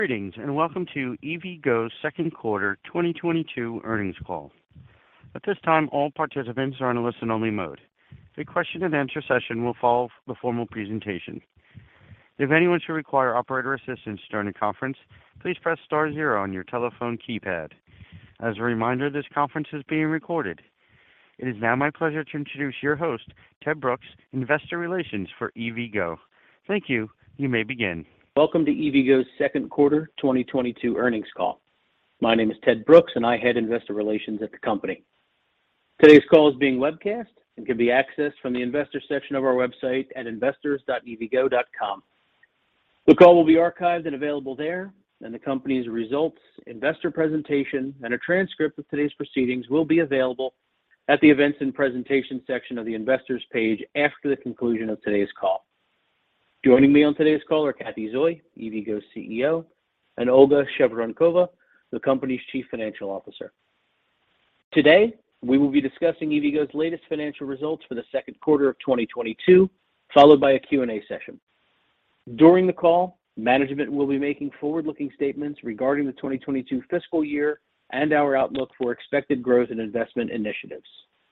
Greetings, and welcome to EVgo's second quarter 2022 earnings call. At this time, all participants are in a listen-only mode. A question-and-answer session will follow the formal presentation. If anyone should require operator assistance during the conference, please press star zero on your telephone keypad. As a reminder, this conference is being recorded. It is now my pleasure to introduce your host, Ted Brooks, Investor Relations for EVgo. Thank you. You may begin. Welcome to EVgo's second quarter 2022 earnings call. My name is Ted Brooks, and I head Investor Relations at the company. Today's call is being webcast and can be accessed from the investor section of our website at investors.evgo.com. The call will be archived and available there, and the company's results, investor presentation, and a transcript of today's proceedings will be available at the Events and Presentation section of the Investors page after the conclusion of today's call. Joining me on today's call are Cathy Zoi, EVgo's CEO, and Olga Shevorenkova, the company's Chief Financial Officer. Today, we will be discussing EVgo's latest financial results for the second quarter of 2022, followed by a Q&A session. During the call, management will be making forward-looking statements regarding the 2022 fiscal year and our outlook for expected growth and investment initiatives.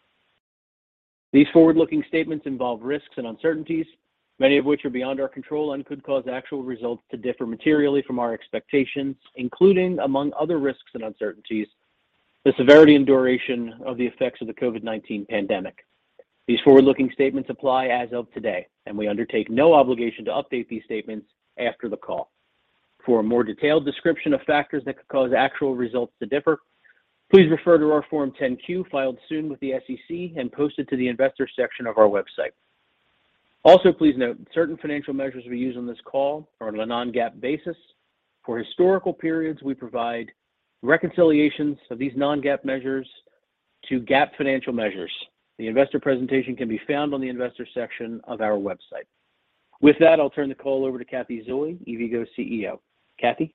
These forward-looking statements involve risks and uncertainties, many of which are beyond our control and could cause actual results to differ materially from our expectations, including, among other risks and uncertainties, the severity and duration of the effects of the COVID-19 pandemic. These forward-looking statements apply as of today, and we undertake no obligation to update these statements after the call. For a more detailed description of factors that could cause actual results to differ, please refer to our Form 10-Q filed soon with the SEC and posted to the Investors section of our website. Also, please note, certain financial measures we use on this call are on a non-GAAP basis. For historical periods, we provide reconciliations of these non-GAAP measures to GAAP financial measures. The investor presentation can be found on the Investors section of our website. With that, I'll turn the call over to Cathy Zoi, EVgo's CEO. Cathy?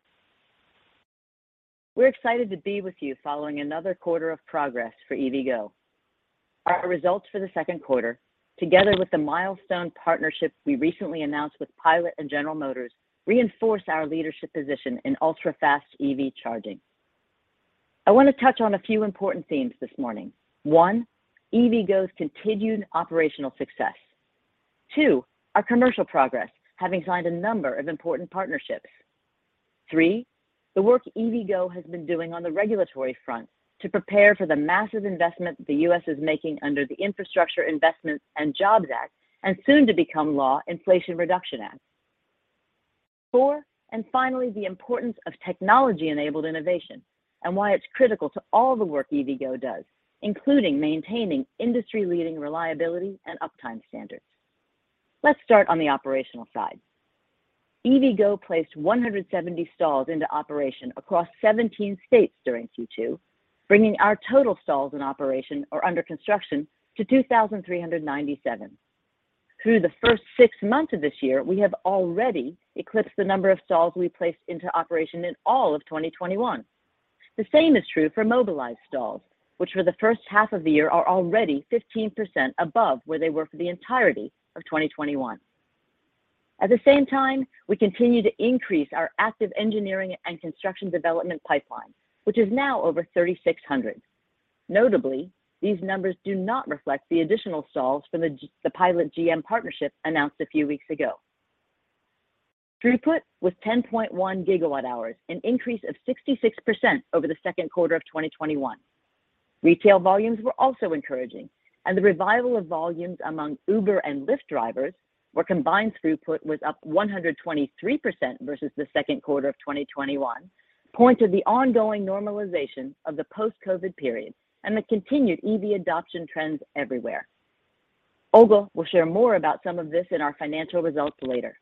We're excited to be with you following another quarter of progress for EVgo. Our results for the second quarter, together with the milestone partnership we recently announced with Pilot and General Motors, reinforce our leadership position in ultra-fast EV charging. I want to touch on a few important themes this morning. 1, EVgo's continued operational success. 2, our commercial progress, having signed a number of important partnerships. 3, the work EVgo has been doing on the regulatory front to prepare for the massive investment the U.S. is making under the Infrastructure Investment and Jobs Act and soon to become law, Inflation Reduction Act. 4, and finally, the importance of technology-enabled innovation and why it's critical to all the work EVgo does, including maintaining industry-leading reliability and uptime standards. Let's start on the operational side. EVgo placed 170 stalls into operation across 17 states during Q2, bringing our total stalls in operation or under construction to 2,397. Through the first 6 months of this year, we have already eclipsed the number of stalls we placed into operation in all of 2021. The same is true for mobilized stalls, which for the first half of the year are already 15% above where they were for the entirety of 2021. At the same time, we continue to increase our active engineering and construction development pipeline, which is now over 3,600. Notably, these numbers do not reflect the additional stalls from the Pilot GM partnership announced a few weeks ago. Throughput was 10.1 gigawatt hours, an increase of 66% over the second quarter of 2021. Retail volumes were also encouraging, and the revival of volumes among Uber and Lyft drivers, where combined throughput was up 123% versus the second quarter of 2021, point to the ongoing normalization of the post-COVID period and the continued EV adoption trends everywhere. Olga will share more about some of this in our financial results later.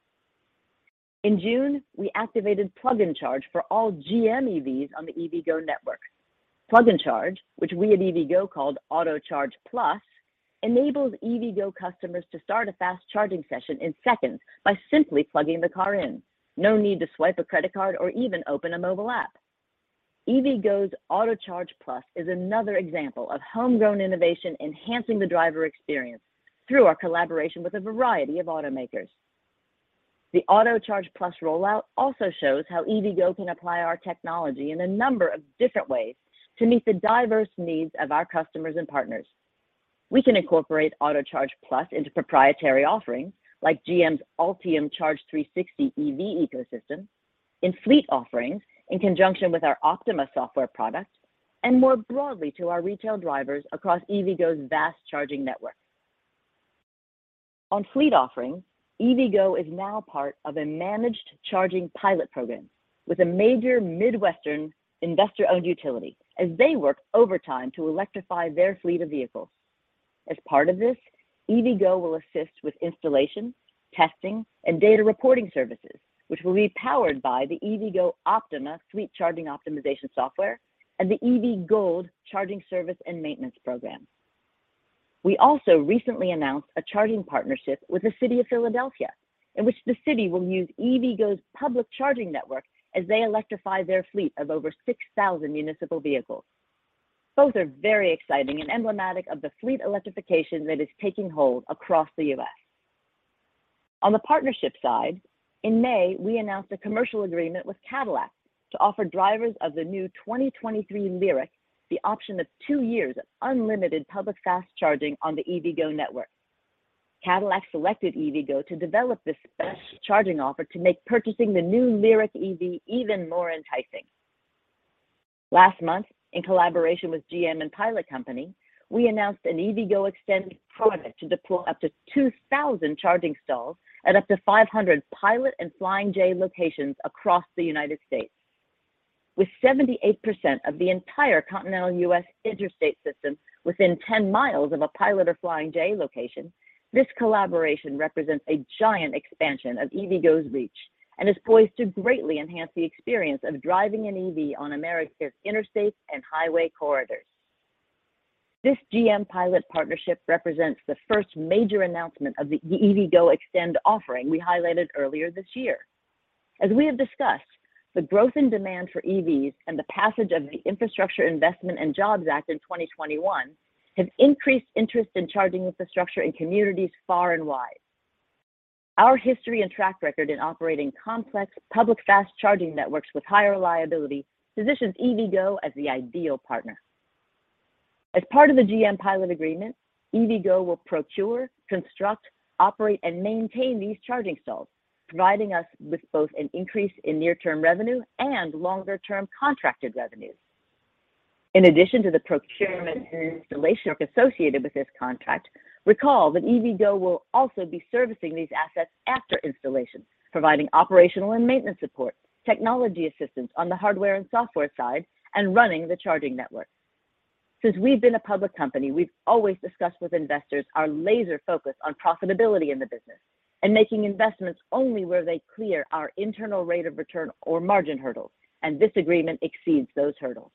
In June, we activated Plug and Charge for all GM EVs on the EVgo network. Plug and Charge, which we at EVgo called AutoCharge Plus, enables EVgo customers to start a fast charging session in seconds by simply plugging the car in. No need to swipe a credit card or even open a mobile app. EVgo's AutoCharge Plus is another example of homegrown innovation enhancing the driver experience through our collaboration with a variety of automakers. The AutoCharge Plus rollout also shows how EVgo can apply our technology in a number of different ways to meet the diverse needs of our customers and partners. We can incorporate AutoCharge Plus into proprietary offerings like GM's Ultium Charge 360 EV ecosystem, in fleet offerings in conjunction with our Optima software product, and more broadly to our retail drivers across EVgo's vast charging network. On fleet offerings, EVgo is now part of a managed charging pilot program with a major Midwestern investor-owned utility as they work overtime to electrify their fleet of vehicles. As part of this, EVgo will assist with installation, testing, and data reporting services, which will be powered by the EVgo Optima fleet charging optimization software and the EV Gold charging service and maintenance program. We also recently announced a charging partnership with the City of Philadelphia, in which the city will use EVgo's public charging network as they electrify their fleet of over 6,000 municipal vehicles. Both are very exciting and emblematic of the fleet electrification that is taking hold across the U.S. On the partnership side, in May, we announced a commercial agreement with Cadillac to offer drivers of the new 2023 Lyriq the option of 2 years of unlimited public fast charging on the EVgo network. Cadillac selected EVgo to develop this special charging offer to make purchasing the new Lyriq EV even more enticing. Last month, in collaboration with GM and Pilot Company, we announced an EVgo Extend product to deploy up to 2,000 charging stalls at up to 500 Pilot and Flying J locations across the United States. With 78% of the entire continental U.S. interstate system within 10 miles of a Pilot or Flying J location, this collaboration represents a giant expansion of EVgo's reach and is poised to greatly enhance the experience of driving an EV on America's interstates and highway corridors. This GM Pilot partnership represents the first major announcement of the EVgo Extend offering we highlighted earlier this year. As we have discussed, the growth in demand for EVs and the passage of the Infrastructure Investment and Jobs Act in 2021 have increased interest in charging infrastructure in communities far and wide. Our history and track record in operating complex public fast charging networks with high reliability positions EVgo as the ideal partner. As part of the GM Pilot agreement, EVgo will procure, construct, operate, and maintain these charging stalls, providing us with both an increase in near-term revenue and longer-term contracted revenues. In addition to the procurement and installation work associated with this contract, recall that EVgo will also be servicing these assets after installation, providing operational and maintenance support, technology assistance on the hardware and software side, and running the charging network. Since we've been a public company, we've always discussed with investors our laser focus on profitability in the business and making investments only where they clear our internal rate of return or margin hurdles, and this agreement exceeds those hurdles.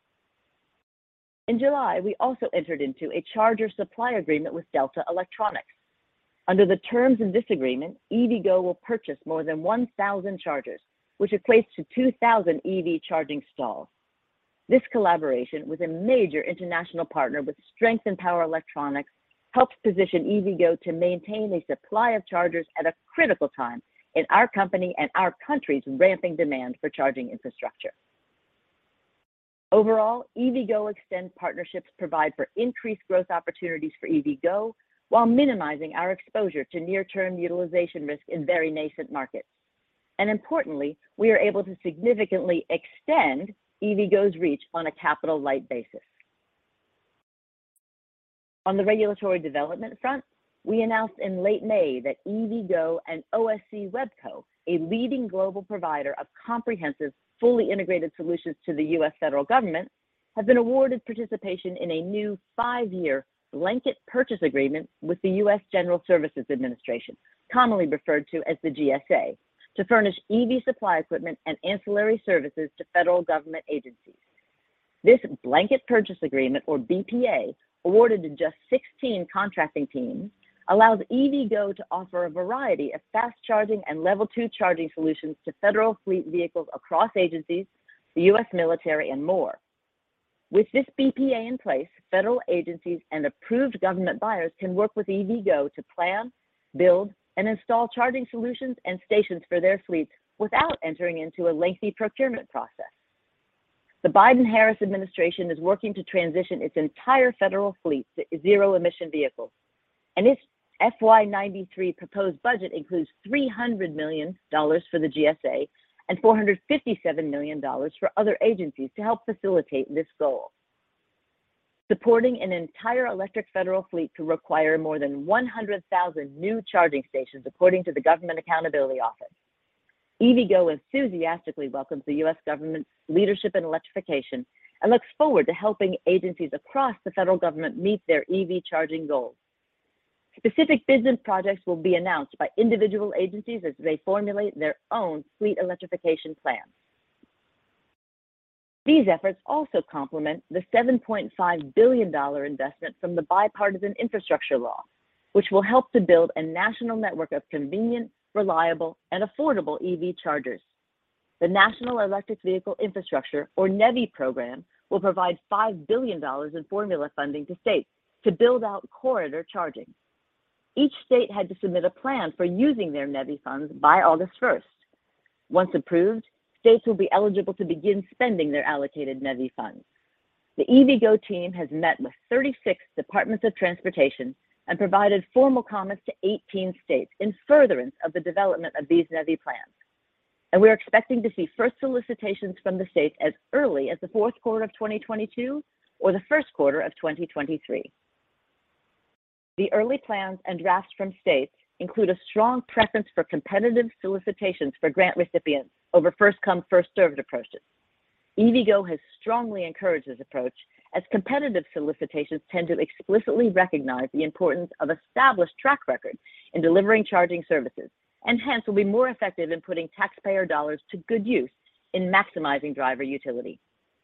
In July, we also entered into a charger supply agreement with Delta Electronics. Under the terms of this agreement, EVgo will purchase more than 1,000 chargers, which equates to 2,000 EV charging stalls. This collaboration with a major international partner with strength in power electronics helps position EVgo to maintain a supply of chargers at a critical time in our company and our country's ramping demand for charging infrastructure. Overall, EVgo Extend partnerships provide for increased growth opportunities for EVgo while minimizing our exposure to near-term utilization risk in very nascent markets. And importantly, we are able to significantly extend EVgo's reach on a capital-light basis. On the regulatory development front, we announced in late May that EVgo and OSC Webco, a leading global provider of comprehensive, fully integrated solutions to the U.S. federal government, have been awarded participation in a new 5-year blanket purchase agreement with the U.S. General Services Administration, commonly referred to as the GSA, to furnish EV supply equipment and ancillary services to federal government agencies. This blanket purchase agreement, or BPA, awarded to just 16 contracting teams, allows EVgo to offer a variety of fast charging and level 2 charging solutions to federal fleet vehicles across agencies, the U.S. military, and more. With this BPA in place, federal agencies and approved government buyers can work with EVgo to plan, build, and install charging solutions and stations for their fleets without entering into a lengthy procurement process. The Biden-Harris administration is working to transition its entire federal fleet to zero-emission vehicles, and its FY93 proposed budget includes $300 million for the GSA and $457 million for other agencies to help facilitate this goal. Supporting an entire electric federal fleet could require more than 100,000 new charging stations, according to the Government Accountability Office. EVgo enthusiastically welcomes the U.S. government's leadership in electrification and looks forward to helping agencies across the federal government meet their EV charging goals. Specific bids and projects will be announced by individual agencies as they formulate their own fleet electrification plans. These efforts also complement the $7.5 billion investment from the Bipartisan Infrastructure Law, which will help to build a national network of convenient, reliable, and affordable EV chargers. The National Electric Vehicle Infrastructure, or NEVI program, will provide $5 billion in formula funding to states to build out corridor charging. Each state had to submit a plan for using their NEVI funds by August 1st. Once approved, states will be eligible to begin spending their allocated NEVI funds. The EVgo team has met with 36 departments of transportation and provided formal comments to 18 states in furtherance of the development of these NEVI plans. And we're expecting to see first solicitations from the states as early as the fourth quarter of 2022 or the first quarter of 2023. The early plans and drafts from states include a strong preference for competitive solicitations for grant recipients over first-come, first-served approaches. EVgo has strongly encouraged this approach, as competitive solicitations tend to explicitly recognize the importance of established track record in delivering charging services, and hence will be more effective in putting taxpayer dollars to good use in maximizing driver utility.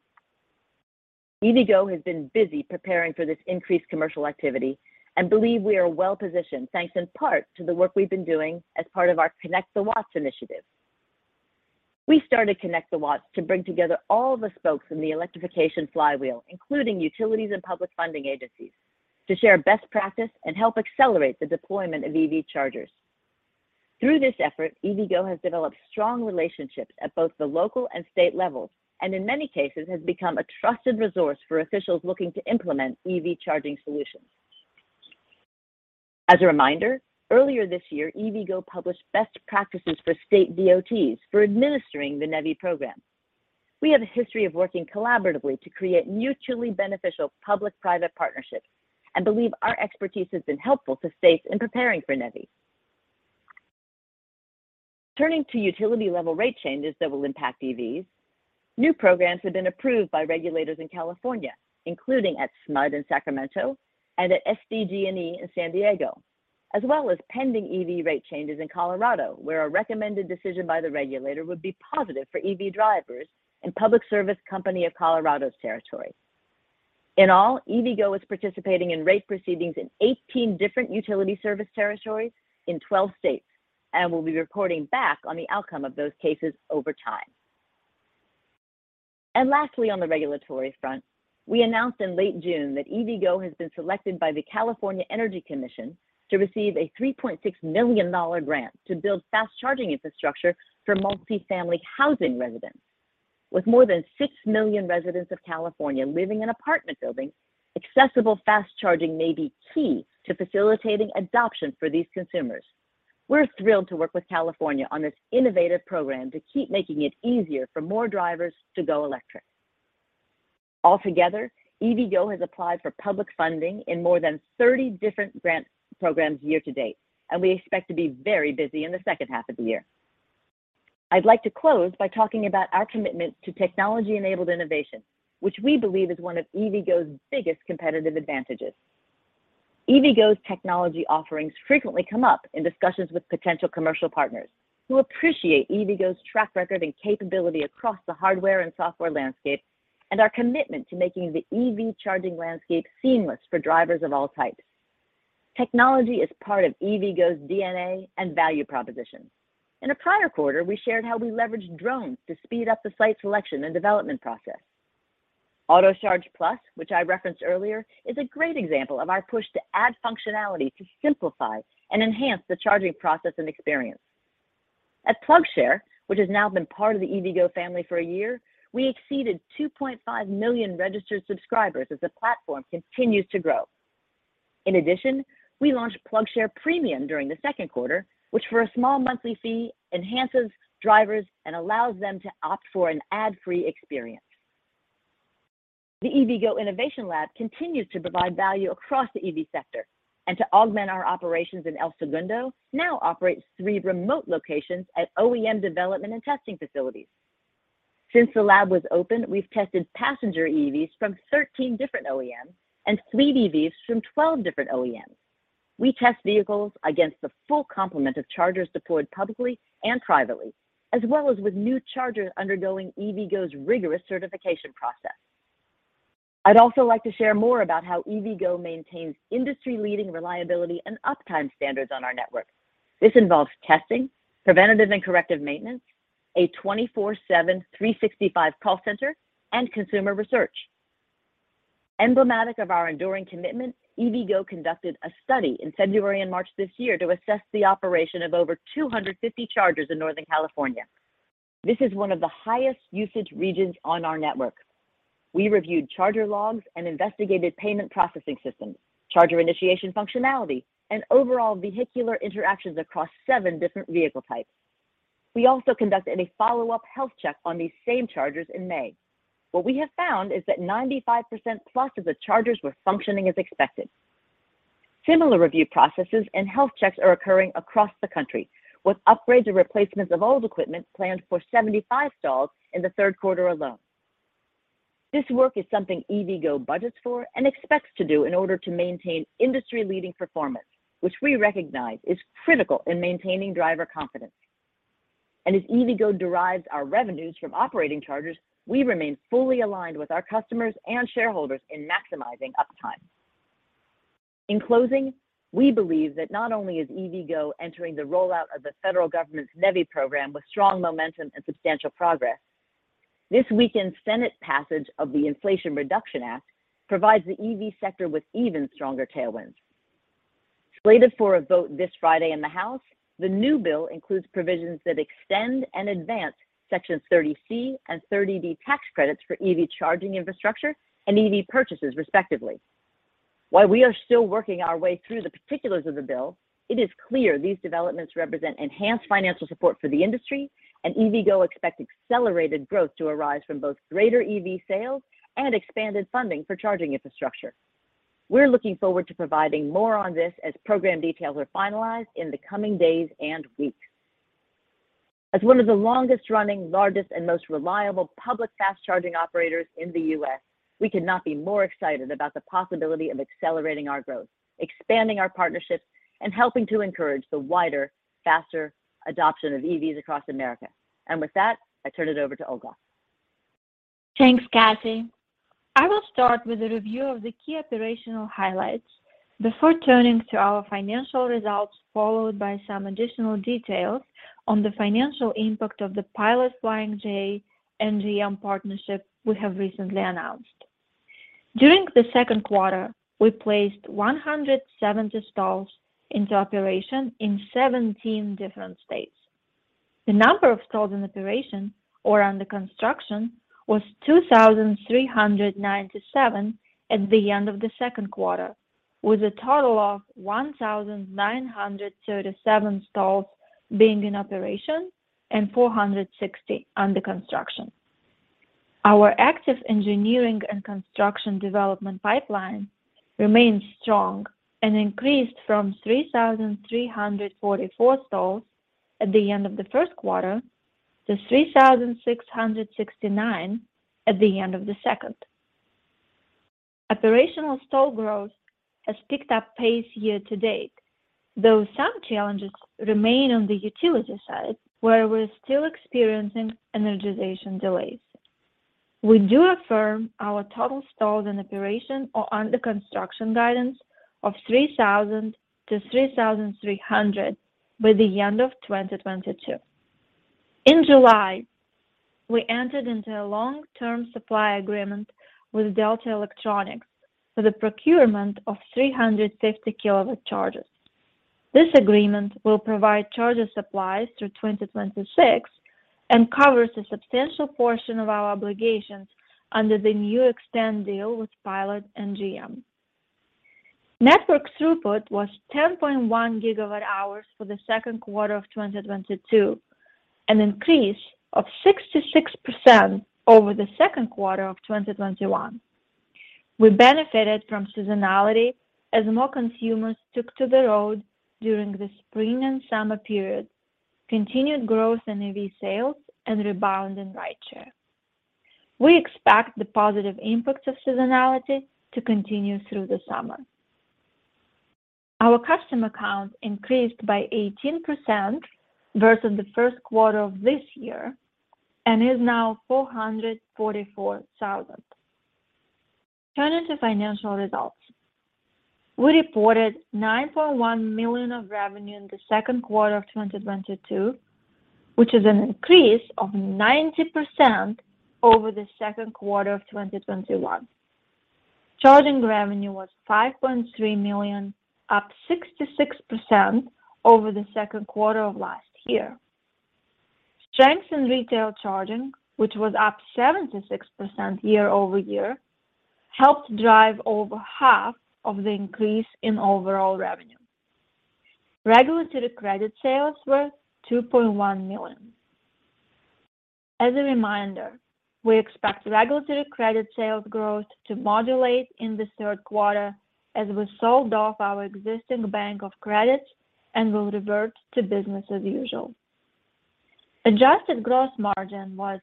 EVgo has been busy preparing for this increased commercial activity and believe we are well positioned, thanks in part to the work we've been doing as part of our Connect the Watts initiative. We started Connect the Watts to bring together all the spokes in the electrification flywheel, including utilities and public funding agencies, to share best practice and help accelerate the deployment of EV chargers. Through this effort, EVgo has developed strong relationships at both the local and state levels, and in many cases has become a trusted resource for officials looking to implement EV charging solutions. As a reminder, earlier this year, EVgo published best practices for state DOTs for administering the NEVI program. We have a history of working collaboratively to create mutually beneficial public-private partnerships and believe our expertise has been helpful to states in preparing for NEVI. Turning to utility-level rate changes that will impact EVs, new programs have been approved by regulators in California, including at SMUD in Sacramento and at SDG&E in San Diego, as well as pending EV rate changes in Colorado, where a recommended decision by the regulator would be positive for EV drivers in Public Service Company of Colorado's territory. In all, EVgo is participating in rate proceedings in 18 different utility service territories in 12 states, and will be reporting back on the outcome of those cases over time. And lastly, on the regulatory front, we announced in late June that EVgo has been selected by the California Energy Commission to receive a $3.6 million grant to build fast charging infrastructure for multifamily housing residents. With more than 6 million residents of California living in apartment buildings, accessible fast charging may be key to facilitating adoption for these consumers. We're thrilled to work with California on this innovative program to keep making it easier for more drivers to go electric. Altogether, EVgo has applied for public funding in more than 30 different grant programs year to date, and we expect to be very busy in the second half of the year. I'd like to close by talking about our commitment to technology-enabled innovation, which we believe is one of EVgo's biggest competitive advantages. EVgo's technology offerings frequently come up in discussions with potential commercial partners who appreciate EVgo's track record and capability across the hardware and software landscape and our commitment to making the EV charging landscape seamless for drivers of all types. Technology is part of EVgo's DNA and value proposition. In a prior quarter, we shared how we leveraged drones to speed up the site selection and development process. AutoCharge Plus, which I referenced earlier, is a great example of our push to add functionality to simplify and enhance the charging process and experience. At PlugShare, which has now been part of the EVgo family for a year, we exceeded 2.5 million registered subscribers as the platform continues to grow. In addition, we launched PlugShare Premium during the second quarter, which for a small monthly fee enhances drivers and allows them to opt for an ad-free experience. The EVgo Innovation Lab continues to provide value across the EV sector, and to augment our operations in El Segundo, now operates 3 remote locations at OEM development and testing facilities. Since the lab was open, we've tested passenger EVs from 13 different OEMs and fleet EVs from 12 different OEMs. We test vehicles against the full complement of chargers deployed publicly and privately, as well as with new chargers undergoing EVgo's rigorous certification process. I'd also like to share more about how EVgo maintains industry-leading reliability and uptime standards on our network. This involves testing, preventative and corrective maintenance, a 24/7, 365 call center, and consumer research. Emblematic of our enduring commitment, EVgo conducted a study in February and March this year to assess the operation of over 250 chargers in Northern California. This is one of the highest usage regions on our network. We reviewed charger logs and investigated payment processing systems, charger initiation functionality, and overall vehicular interactions across 7 different vehicle types. We also conducted a follow-up health check on these same chargers in May. What we have found is that 95% plus of the chargers were functioning as expected. Similar review processes and health checks are occurring across the country, with upgrades or replacements of old equipment planned for 75 stalls in the third quarter alone. This work is something EVgo budgets for and expects to do in order to maintain industry-leading performance, which we recognize is critical in maintaining driver confidence. And as EVgo derives our revenues from operating chargers, we remain fully aligned with our customers and shareholders in maximizing uptime. In closing, we believe that not only is EVgo entering the rollout of the federal government's NEVI program with strong momentum and substantial progress, this weekend's Senate passage of the Inflation Reduction Act provides the EV sector with even stronger tailwinds. Slated for a vote this Friday in the House, the new bill includes provisions that extend and advance Sections 30C and 30D tax credits for EV charging infrastructure and EV purchases, respectively. While we are still working our way through the particulars of the bill, it is clear these developments represent enhanced financial support for the industry, and EVgo expects accelerated growth to arise from both greater EV sales and expanded funding for charging infrastructure. We're looking forward to providing more on this as program details are finalized in the coming days and weeks. As one of the longest-running, largest, and most reliable public fast charging operators in the U.S., we could not be more excited about the possibility of accelerating our growth, expanding our partnerships, and helping to encourage the wider, faster adoption of EVs across America. And with that, I turn it over to Olga. Thanks, Kathy. I will start with a review of the key operational highlights before turning to our financial results, followed by some additional details on the financial impact of the Pilot Flying J and GM partnership we have recently announced. During the second quarter, we placed 170 stalls into operation in 17 different states. The number of stalls in operation or under construction was 2,397 at the end of the second quarter, with a total of 1,937 stalls being in operation and 460 under construction. Our active engineering and construction development pipeline remains strong and increased from 3,344 stalls at the end of the first quarter to 3,669 at the end of the second. Operational stall growth has picked up pace year to date, though some challenges remain on the utility side, where we're still experiencing energization delays. We do affirm our total stalls in operation or under construction guidance of 3,000 to 3,300 by the end of 2022. In July, we entered into a long-term supply agreement with Delta Electronics for the procurement of 350 kW chargers. This agreement will provide charger supplies through 2026 and covers a substantial portion of our obligations under the new eXtend deal with Pilot and GM. Network throughput was 10.1 gigawatt-hours for the second quarter of 2022, an increase of 66% over the second quarter of 2021. We benefited from seasonality as more consumers took to the road during the spring and summer period, continued growth in EV sales, and rebound in rideshare. We expect the positive impacts of seasonality to continue through the summer. Our customer count increased by 18% versus the first quarter of this year and is now 444,000. Turning to financial results. We reported $9.1 million of revenue in the second quarter of 2022, which is an increase of 90% over the second quarter of 2021. Charging revenue was $5.3 million, up 66% over the second quarter of last year. Strength in retail charging, which was up 76% year-over-year, helped drive over half of the increase in overall revenue. Regulatory credit sales were $2.1 million. As a reminder, we expect regulatory credit sales growth to modulate in the third quarter as we sold off our existing bank of credits and will revert to business as usual. Adjusted gross margin was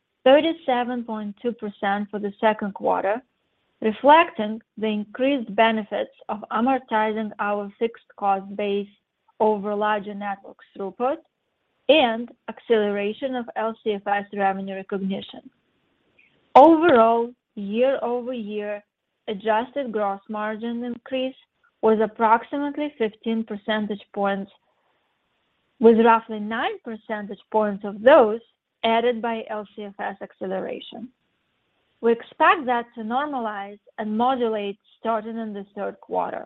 37.2% for the second quarter, reflecting the increased benefits of amortizing our fixed cost base over larger network throughput and acceleration of LCFS revenue recognition. Overall, year-over-year adjusted gross margin increase was approximately 15 percentage points, with roughly 9 percentage points of those added by LCFS acceleration. We expect that to normalize and modulate starting in the third quarter.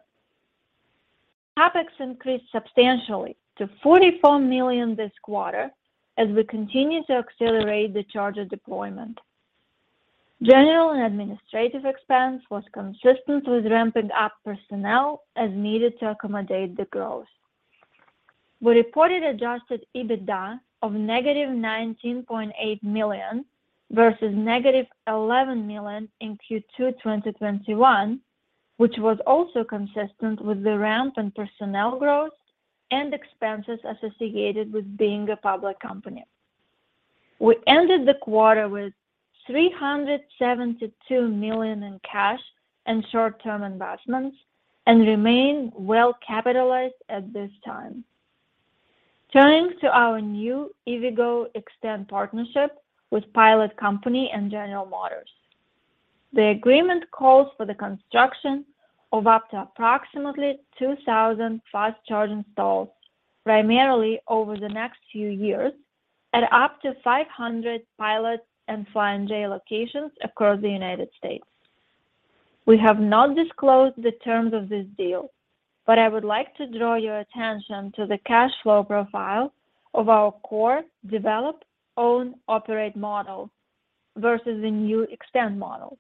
CapEx increased substantially to $44 million this quarter as we continue to accelerate the charger deployment. General and administrative expense was consistent with ramping up personnel as needed to accommodate the growth. We reported adjusted EBITDA of negative $19.8 million versus negative $11 million in Q2 2021, which was also consistent with the ramp in personnel growth and expenses associated with being a public company. We ended the quarter with $372 million in cash and short-term investments and remain well capitalized at this time. Turning to our new EVgo eXtend partnership with Pilot Company and General Motors. The agreement calls for the construction of up to approximately 2,000 fast charging stalls, primarily over the next few years, at up to 500 Pilot and Flying J locations across the United States. We have not disclosed the terms of this deal, but I would like to draw your attention to the cash flow profile of our core develop, own, operate model versus the new eXtend model.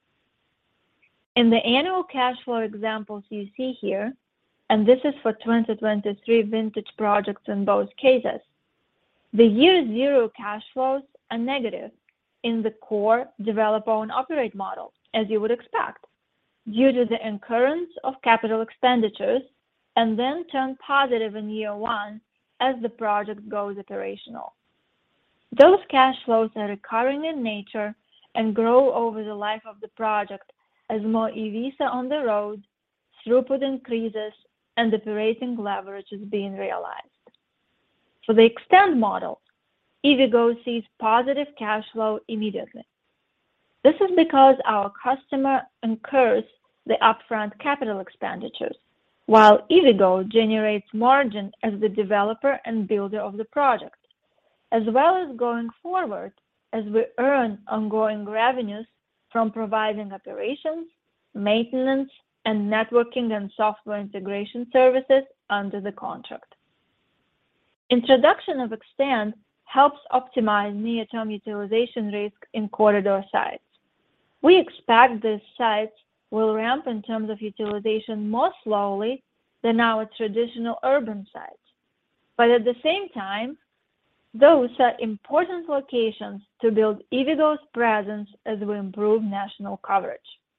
In the annual cash flow examples you see here, and this is for 2023 vintage projects in both cases, the year zero cash flows are negative in the core develop, own, operate model, as you would expect, due to the incurrence of capital expenditures and then turn positive in year one as the project goes operational. Those cash flows are recurring in nature and grow over the life of the project as more EVs are on the road, throughput increases, and operating leverage is being realized. For the eXtend model, EVgo sees positive cash flow immediately. This is because our customer incurs the upfront capital expenditures, while EVgo generates margin as the developer and builder of the project, as well as going forward as we earn ongoing revenues from providing operations, maintenance, and networking and software integration services under the contract. Introduction of Extend helps optimize near-term utilization risk in corridor sites. We expect these sites will ramp in terms of utilization more slowly than our traditional urban sites. But at the same time, those are important locations to build EVgo's presence as we improve national coverage.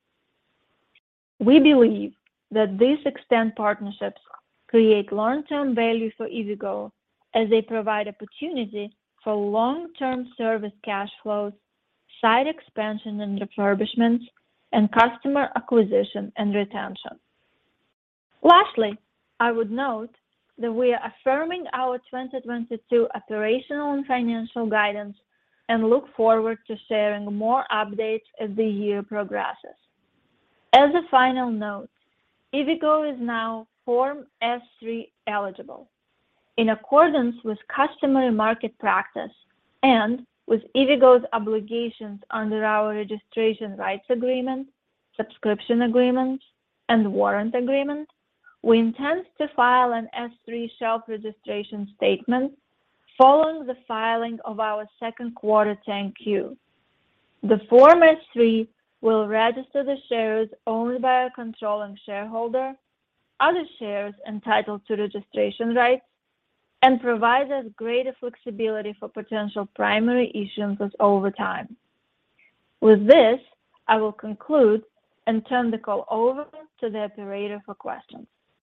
We believe that these Extend partnerships create long-term value for EVgo as they provide opportunity for long-term service cash flows, site expansion and refurbishments, and customer acquisition and retention. Lastly, I would note that we are affirming our 2022 operational and financial guidance and look forward to sharing more updates as the year progresses. As a final note, EVgo is now Form S-3 eligible. In accordance with customary market practice and with EVgo's obligations under our registration rights agreement, subscription agreement, and warrant agreement, we intend to file an S-3 shelf registration statement following the filing of our second quarter 10-Q. The Form S-3 will register the shares owned by a controlling shareholder, other shares entitled to registration rights, and provide us greater flexibility for potential primary issuances over time. With this, I will conclude and turn the call over to the operator for questions.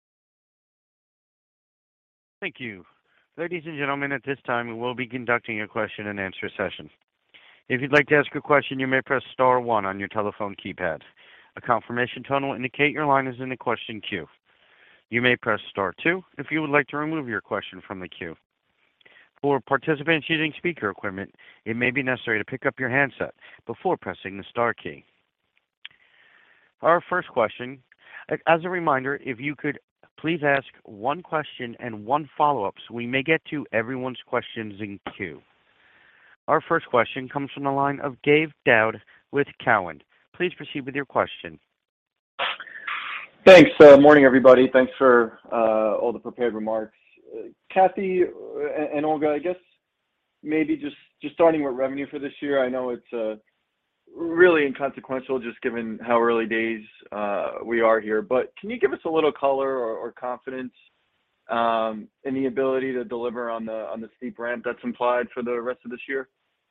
Thank you. Ladies and gentlemen, at this time, we will be conducting a question and answer session. If you'd like to ask a question, you may press star one on your telephone keypad. A confirmation tone will indicate your line is in the question queue. You may press star two if you would like to remove your question from the queue. For participants using speaker equipment, it may be necessary to pick up your handset before pressing the star key. Our first question, as a reminder, if you could please ask one question and one follow-up so we may get to everyone's questions in queue. Our first question comes from the line of Gabe Daoud with Cowen. Please proceed with your question. Thanks. Morning, everybody. Thanks for all the prepared remarks. Cathy and Olga, I guess maybe just starting with revenue for this year. I know it's really inconsequential just given how early days we are here. But can you give us a little color or confidence in the ability to deliver on the steep ramp that's implied for the rest of this year?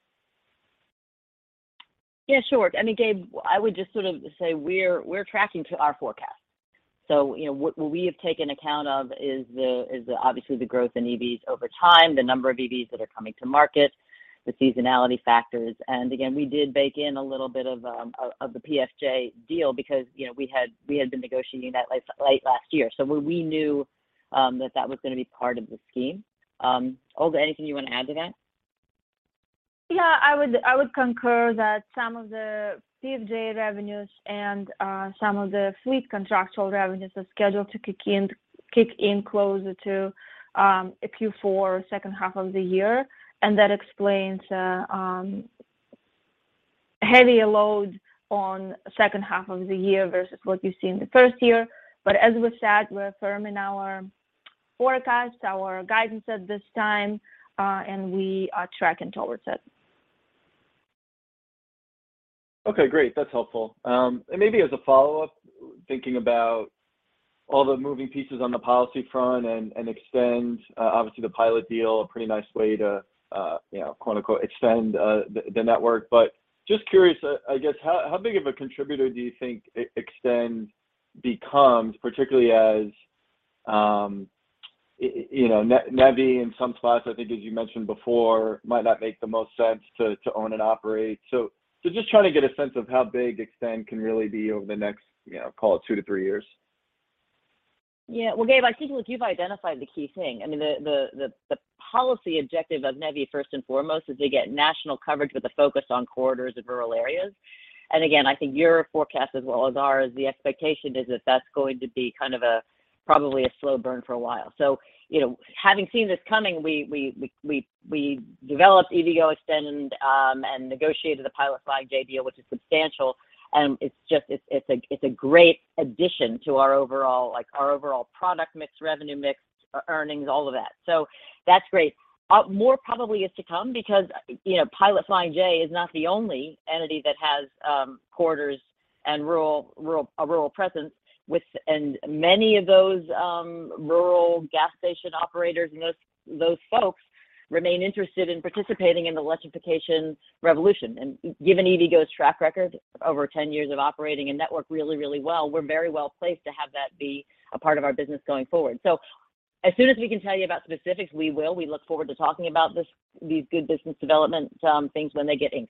Yeah, sure. I mean, Gabe, I would just sort of say we're tracking to our forecast. So, you know, what we have taken account of is obviously the growth in EVs over time, the number of EVs that are coming to market, the seasonality factors, and again, we did bake in a little bit of the PFJ deal because you know we had been negotiating that late last year, so we knew that was going to be part of the scheme. Olga, anything you want to add to that? Yeah, I would concur that some of the PFJ revenues and some of the fleet contractual revenues are scheduled to kick in closer to Q4, second half of the year, and that explains heavier load on second half of the year versus what you see in the first year. But as we said, we're affirming our forecast, our guidance at this time, and we are tracking towards it. Okay, great. That's helpful. And maybe as a follow-up, thinking about all the moving pieces on the policy front and Extend, obviously the pilot deal, a pretty nice way to, quote unquote, extend the network. But just curious, I guess, how big of a contributor do you think Extend becomes, particularly as, NEVI in some spots, I think, as you mentioned before, might not make the most sense to own and operate. So just trying to get a sense of how big Extend can really be over the next, call it 2 to 3 years. Yeah, well, Gabe, I think you've identified the key thing. I mean, the policy objective of NEVI first and foremost is to get national coverage with a focus on corridors of rural areas. And again, I think your forecast as well as ours, the expectation is that that's going to be kind of probably a slow burn for a while. So, having seen this coming, we developed EVgo Extend and negotiated the Pilot Flying J deal, which is substantial, and it's a great addition to our overall product mix, revenue mix, earnings, all of that. So that's great. More probably is to come because Pilot Flying J is not the only entity that has quarters and a rural presence. And many of those rural gas station operators and those folks remain interested in participating in the electrification revolution. And given EVgo's track record over 10 years of operating a network really, really well, we're very well placed to have that be a part of our business going forward. So as soon as we can tell you about specifics, we will. We look forward to talking about these good business development things when they get inked.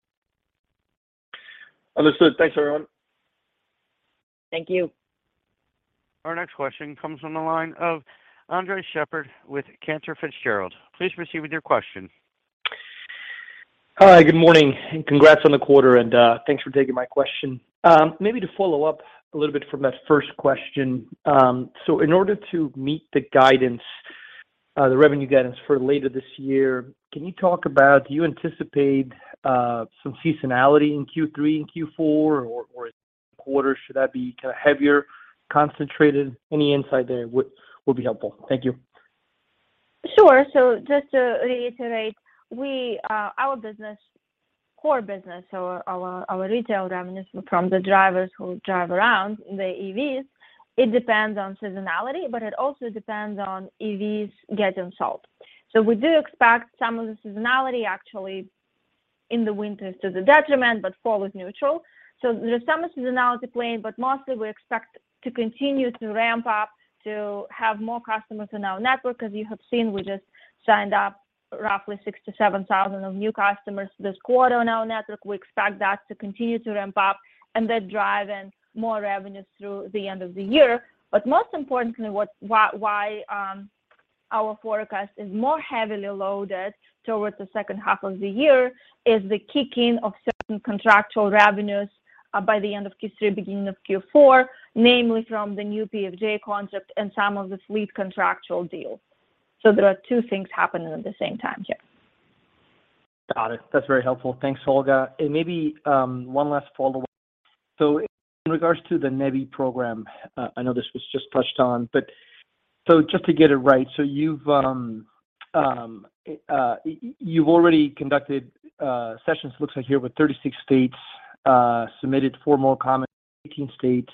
Understood. Thanks, everyone. Thank you. Our next question comes from the line of Andres Sheppard with Cantor Fitzgerald. Please proceed with your question. Hi, good morning, and congrats on the quarter, and thanks for taking my question. Maybe to follow up a little bit from that first question. So in order to meet the guidance, the revenue guidance for later this year, can you talk about, do you anticipate some seasonality in Q3 and Q4, or quarter, should that be kind of heavier, concentrated? Any insight there would be helpful. Thank you. Sure. So just to reiterate, our business, core business, so our retail revenues from the drivers who drive around the EVs, it depends on seasonality, but it also depends on EVs getting sold. So we do expect some of the seasonality actually in the winter to the detriment, but fall is neutral. So there's some seasonality playing, but mostly we expect to continue to ramp up, to have more customers in our network. As you have seen, we just signed up roughly 6,000 to 7,000 of new customers this quarter on our network. We expect that to continue to ramp up and then drive in more revenues through the end of the year. But most importantly, why our forecast is more heavily loaded towards the second half of the year is the kick-in of certain contractual revenues by the end of Q3, beginning of Q4, namely from the new PFJ contract and some of the fleet contractual deals. So there are two things happening at the same time here. Got it. That's very helpful. Thanks, Olga. And maybe one last follow-up. So in regards to the NEVI program, I know this was just touched on, but so just to get it right, so you've already conducted sessions, looks like here, with 36 states, submitted 4 more comments, 18 states.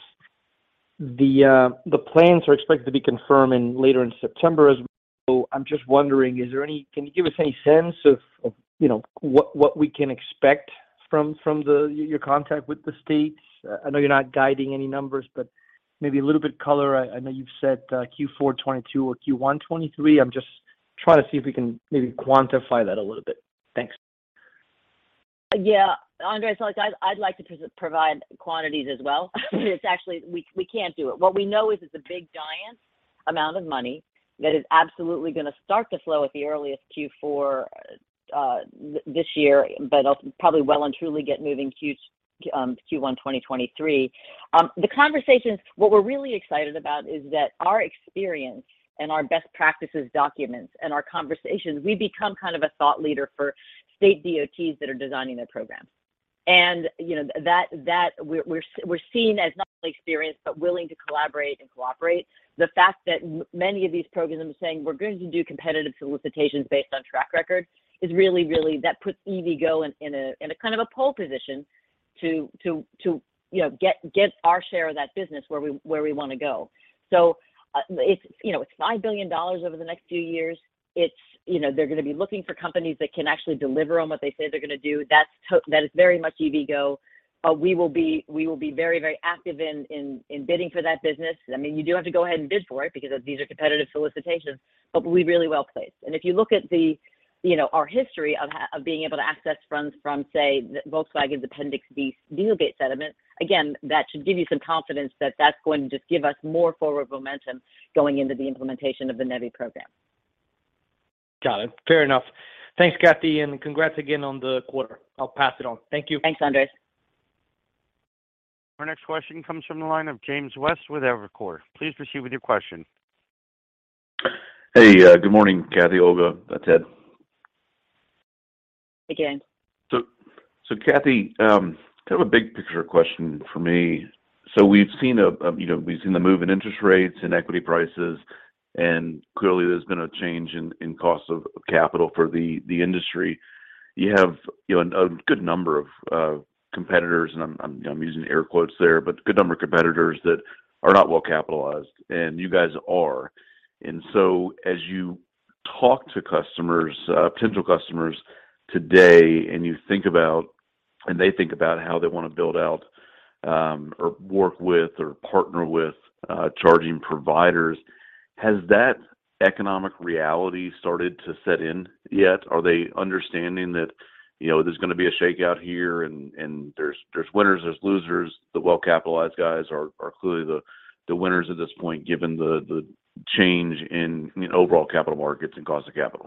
The plans are expected to be confirmed later in September as well. So I'm just wondering, can you give us any sense of what we can expect from your contact with the states? I know you're not guiding any numbers, but maybe a little bit color. I know you've said Q4 22 or Q1 23. I'm just trying to see if we can maybe quantify that a little bit. Thanks. Yeah, Andres, I'd like to provide quantities as well. It's actually, we can't do it. What we know is it's a big, giant amount of money that is absolutely going to start to flow at the earliest Q4 this year, but probably well and truly get moving Q1 2023. The conversations, what we're really excited about is that our experience and our best practices documents and our conversations, we become kind of a thought leader for state DOTs that are designing their programs. And that we're seen as not only experienced but willing to collaborate and cooperate. The fact that many of these programs are saying we're going to do competitive solicitations based on track record is really, really, that puts EVgo in a kind of a pole position to get our share of that business where we want to go. So it's $5 billion over the next few years. It's they're going to be looking for companies that can actually deliver on what they say they're going to do. That is very much EVgo. We will be very, very active in bidding for that business. I mean, you do have to go ahead and bid for it because these are competitive solicitations, but we're really well placed. And if you look at our history of being able to access funds from, say, Volkswagen's Appendix D Dieselgate settlement, again, that should give you some confidence that that's going to just give us more forward momentum going into the implementation of the NEVI program. Got it. Fair enough. Thanks, Kathy, and congrats again on the quarter. I'll pass it on. Thank you. Thanks, Andres. Our next question comes from the line of James West with Evercore. Please proceed with your question. Hey, good morning, Kathy, Olga, Ted. Hey, James. So Kathy, kind of a big picture question for me. So we've seen we've seen the move in interest rates and equity prices, and clearly there's been a change in cost of capital for the industry. You have a good number of competitors, and I'm using air quotes there, but good number of competitors that are not well capitalized, and you guys are. And so as you talk to customers, potential customers today, and you think about, and they think about how they want to build out or work with or partner with charging providers, has that economic reality started to set in yet? Are they understanding that there's going to be a shakeout here, and there's winners, there's losers? The well-capitalized guys are clearly the winners at this point, given the change in overall capital markets and cost of capital.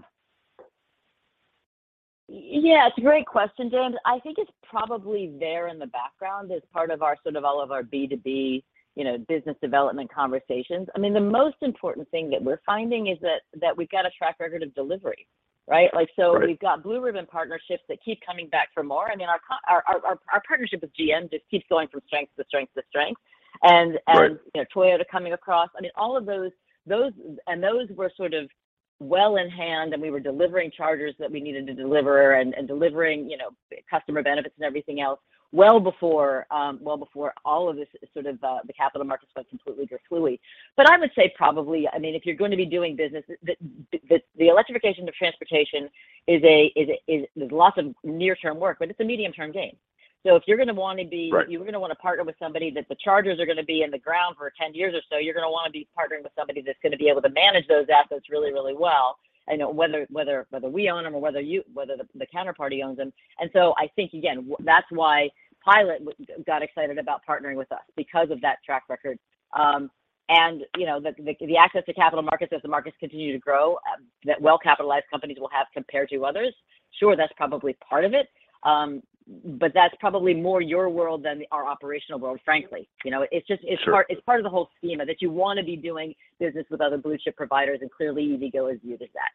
Yeah, it's a great question, James. I think it's probably there in the background as part of our all of our B2B, business development conversations. I mean, the most important thing that we're finding is that we've got a track record of delivery, right? Right. We've got blue ribbon partnerships that keep coming back for more. I mean, our partnership with GM just keeps going from strength to strength to strength, and Toyota coming across. I mean, all of those were sort of well in hand, and we were delivering chargers that we needed to deliver and delivering, customer benefits and everything else well before all of this sort of the capital markets went completely gerflooey. But I would say probably, I mean, if you're going to be doing business, the electrification of transportation is there's lots of near-term work, but it's a medium-term game. So if you're going to want to be, you're going to want to partner with somebody that the chargers are going to be in the ground for 10 years or so. You're going to want to be partnering with somebody that's going to be able to manage those assets really, really well. I know whether we own them or whether the counterparty owns them. And so I think again that's why Pilot got excited about partnering with us, because of that track record. And the access to capital markets as the markets continue to grow, that well-capitalized companies will have compared to others. Sure, that's probably part of it. But that's probably more your world than our operational world, frankly. It's part of the whole schema that you want to be doing business with other blue chip providers, and clearly EVgo is viewed as that.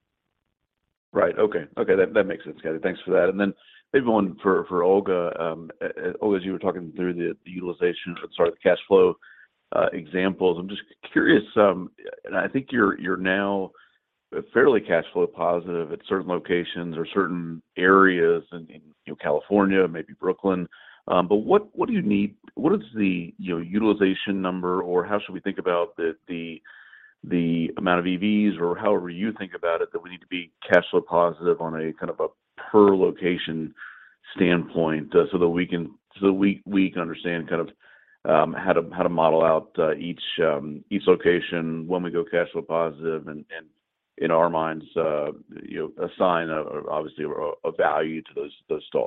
Right. Okay. That makes sense, Kathy. Thanks for that. And then maybe one for Olga. Olga, as you were talking through the utilization, the cash flow examples, I'm just curious. And I think you're now fairly cash flow positive at certain locations or certain areas in California, maybe Brooklyn. But what do you need? What is the utilization number, or how should we think about the amount of EVs, or however you think about it, that we need to be cash flow positive on a kind of a per location standpoint, so that we can understand kind of how to model out each location when we go cash flow positive, and in our minds, assign obviously a value to those stalls.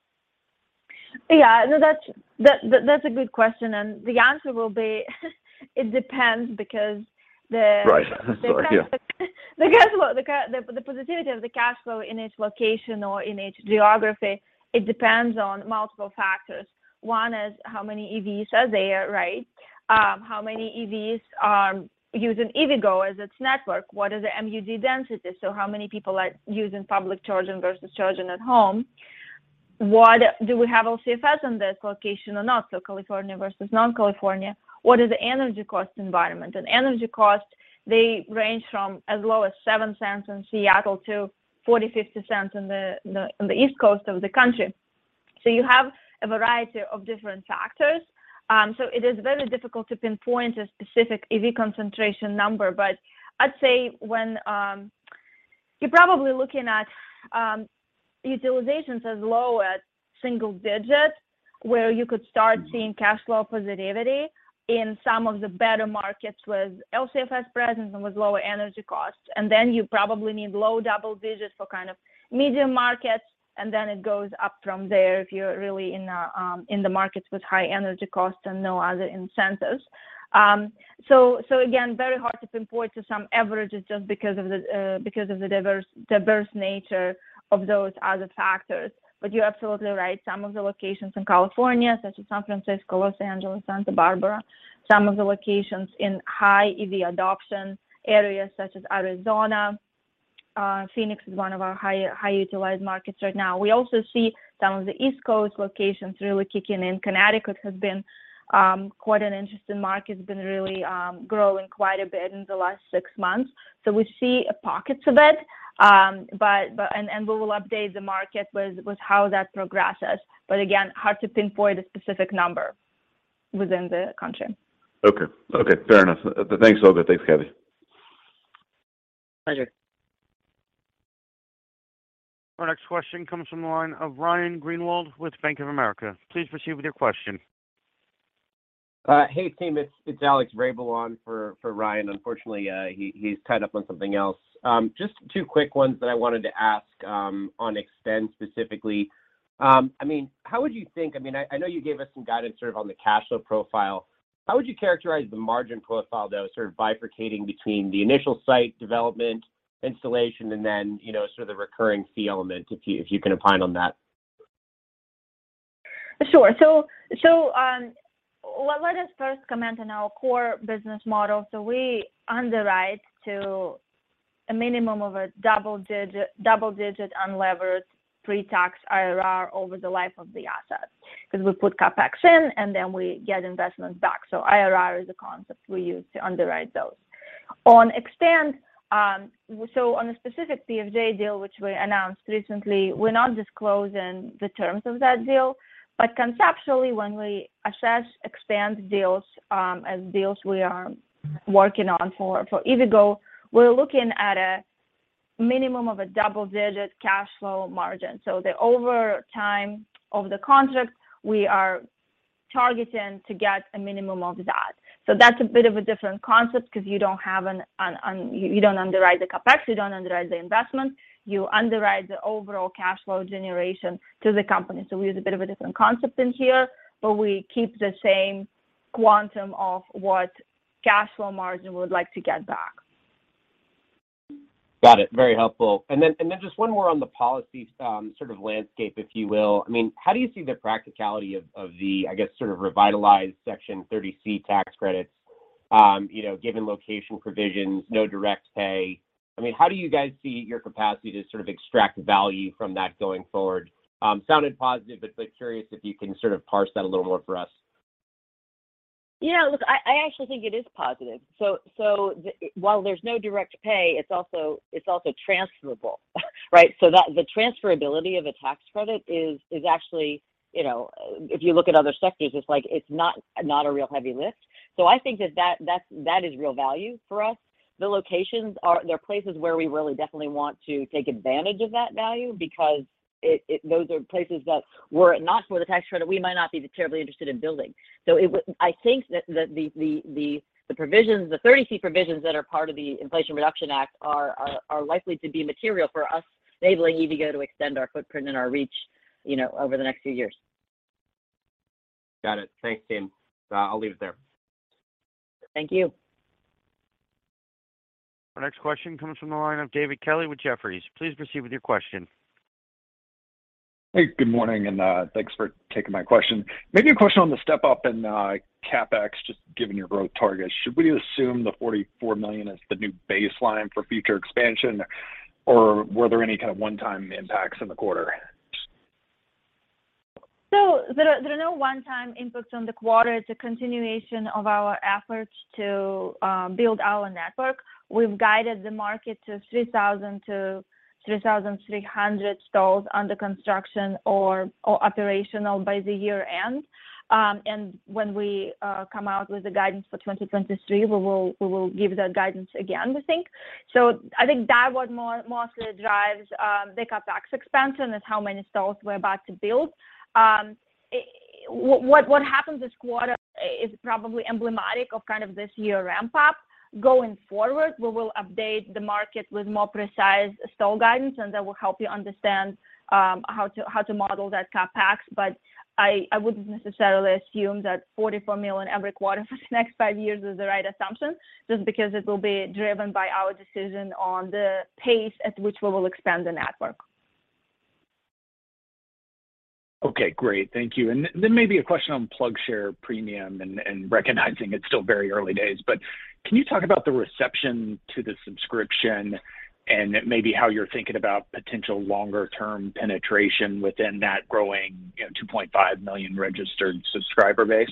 Yeah, no, that's a good question, and the answer will be it depends, because the positivity of the cash flow in each location or in each geography, it depends on multiple factors. One is how many EVs are there, right? How many EVs are using EVgo as its network? What is the MUD density? So how many people are using public charging versus charging at home? What do we have LCFS in this location or not? So California versus non-California. What is the energy cost environment? And energy costs, they range from as low as 7 cents in Seattle to 40-50 cents in the east coast of the country. So you have a variety of different factors. So it is very difficult to pinpoint a specific EV concentration number, but I'd say when you're probably looking at utilizations as low as single digit, where you could start seeing cash flow positivity in some of the better markets with LCFS presence and with lower energy costs. And then you probably need low double digits for kind of medium markets, and then it goes up from there if you're really in the markets with high energy costs and no other incentives. So again, very hard to pinpoint to some averages just because of the diverse nature of those other factors. But you're absolutely right. Some of the locations in California, such as San Francisco, Los Angeles, Santa Barbara, some of the locations in high EV adoption areas such as Arizona. Phoenix is one of our high utilized markets right now. We also see some of the East Coast locations really kicking in. Connecticut has been quite an interesting market. It's been really growing quite a bit in the last 6 months. So we see pockets of it, but we will update the market with how that progresses. But again, hard to pinpoint a specific number within the country. Okay, fair enough. Thanks, Olga. Thanks, Kathy. Pleasure. Our next question comes from the line of Ryan Greenwald with Bank of America. Please proceed with your question. Hey team, it's Alex Rabel on for Ryan. Unfortunately, he's tied up on something else. Just two quick ones that I wanted to ask on Extend specifically. I mean, how would you think? I mean, I know you gave us some guidance sort of on the cash flow profile. How would you characterize the margin profile though, sort of bifurcating between the initial site development, installation, and then sort of the recurring fee element, if you can opine on that? Sure. So let us first comment on our core business model. So we underwrite to a minimum of a double-digit unlevered pre-tax IRR over the life of the asset, because we put capex in and then we get investments back. So IRR is a concept we use to underwrite those. On Extend, so on a specific PFJ deal which we announced recently, we're not disclosing the terms of that deal. But conceptually, when we assess Extend deals as deals we are working on for EVgo, we're looking at a minimum of a double-digit cash flow margin. So the over time of the contract, we are targeting to get a minimum of that. So that's a bit of a different concept because you don't have you don't underwrite the capex, you don't underwrite the investment. You underwrite the overall cash flow generation to the company. So we use a bit of a different concept in here, but we keep the same quantum of what cash flow margin we would like to get back. Got it. Very helpful. And then just one more on the policy sort of landscape, if you will. I mean, how do you see the practicality of the, I guess, sort of revitalized Section 30C tax credits, given location provisions, no direct pay? I mean, how do you guys see your capacity to sort of extract value from that going forward? Sounded positive, but curious if you can sort of parse that a little more for us. Yeah, look, I actually think it is positive. While there's no direct pay, it's also transferable, right? So that the transferability of a tax credit is actually, if you look at other sectors, it's like it's not a real heavy lift. So I think that is real value for us. The locations they're places where we really definitely want to take advantage of that value because those are places that were it not for the tax credit, we might not be terribly interested in building. So I think that the provisions, the 30C provisions that are part of the Inflation Reduction Act are likely to be material for us enabling EVgo to extend our footprint and our reach, over the next few years. Got it. Thanks, Tim. I'll leave it there. Thank you. Our next question comes from the line of David Kelly with Jefferies. Please proceed with your question. Hey, good morning, and thanks for taking my question. Maybe a question on the step up in CapEx, just given your growth targets. Should we assume the $44 million is the new baseline for future expansion, or were there any kind of one-time impacts in the quarter? So there are no one-time impacts on the quarter. It's a continuation of our efforts to build our network. We've guided the market to 3,000 to 3,300 stalls under construction or operational by the year end. And when we come out with the guidance for 2023, we will give that guidance again, we think. So I think that what mostly drives the CapEx expansion is how many stalls we're about to build. What happens this quarter is probably emblematic of kind of this year ramp up. Going forward, we will update the market with more precise stall guidance, and that will help you understand how to model that CapEx. But I wouldn't necessarily assume that $44 million every quarter for the next 5 years is the right assumption, just because it will be driven by our decision on the pace at which we will expand the network. Okay, great. Thank you. And then maybe a question on PlugShare Premium and recognizing it's still very early days, but can you talk about the reception to the subscription and maybe how you're thinking about potential longer-term penetration within that growing, 2.5 million registered subscriber base?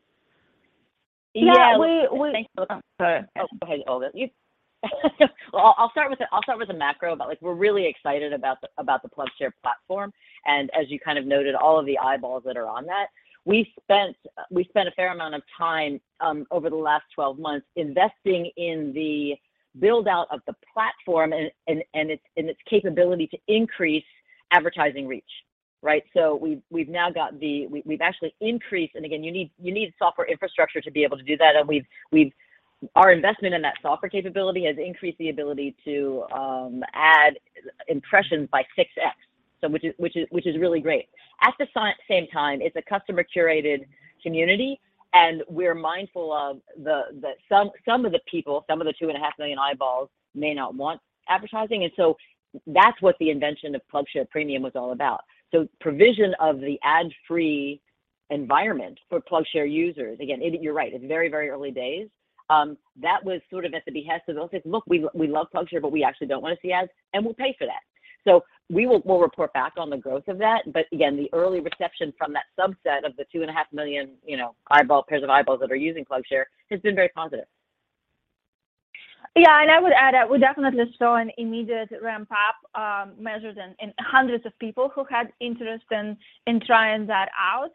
Yeah, we thanks for the go ahead, Olga. Well, I'll start with the macro, but like we're really excited about the PlugShare platform, and as you kind of noted, all of the eyeballs that are on that. We spent a fair amount of time over the last 12 months investing in the build out of the platform and its capability to increase advertising reach. Right, so we've now got we've actually increased, and again, you need software infrastructure to be able to do that, and we've our investment in that software capability has increased the ability to add impressions by 6x, so which is really great. At the same time, it's a customer curated community, and we're mindful of that some of the people, some of the 2.5 million eyeballs may not want advertising, and so that's what the invention of PlugShare Premium was all about. So provision of the ad-free environment for PlugShare users. Again, you're right, it's very, very early days. That was sort of at the behest of those. Look, we love PlugShare, but we actually don't want to see ads, and we'll pay for that. So we'll report back on the growth of that. But again, the early reception from that subset of the 2.5 million, pairs of eyeballs that are using PlugShare has been very positive. Yeah, and I would add that we definitely saw an immediate ramp up measured in hundreds of people who had interest in trying that out.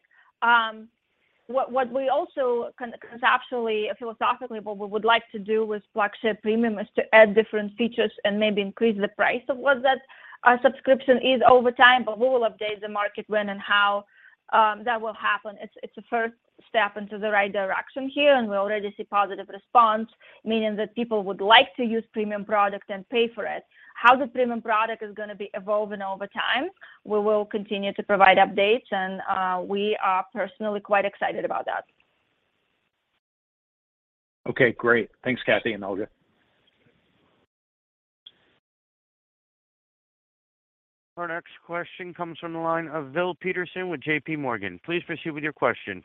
What we also conceptually, philosophically, what we would like to do with PlugShare Premium is to add different features and maybe increase the price of what that subscription is over time, but we will update the market when and how that will happen. It's a first step into the right direction here, and we already see positive response, meaning that people would like to use premium product and pay for it. How the premium product is going to be evolving over time, we will continue to provide updates, and we are personally quite excited about that. Okay, great. Thanks, Cathy and Olga. Our next question comes from the line of Bill Peterson with JP Morgan. Please proceed with your question.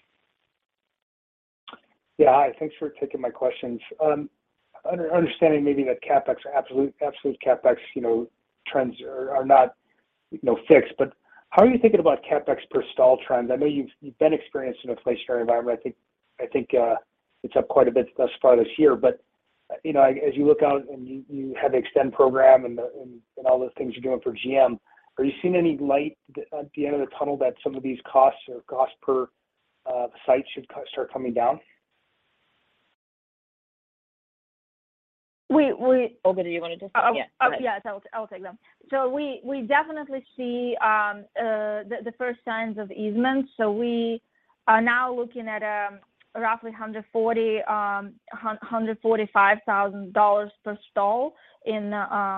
Yeah, hi. Thanks for taking my questions. Understanding maybe that CapEx, absolute CapEx, trends are not, fixed, but how are you thinking about CapEx per stall trends? I know you've been experiencing an inflationary environment. I think it's up quite a bit thus far this year, but as you look out and you have the Extend program and all those things you're doing for GM, are you seeing any light at the end of the tunnel that some of these costs or cost per site should start coming down? Olga, do you want to just? Yes, I'll take them. So we definitely see the first signs of easement. So we are now looking at roughly $145,000 per stall in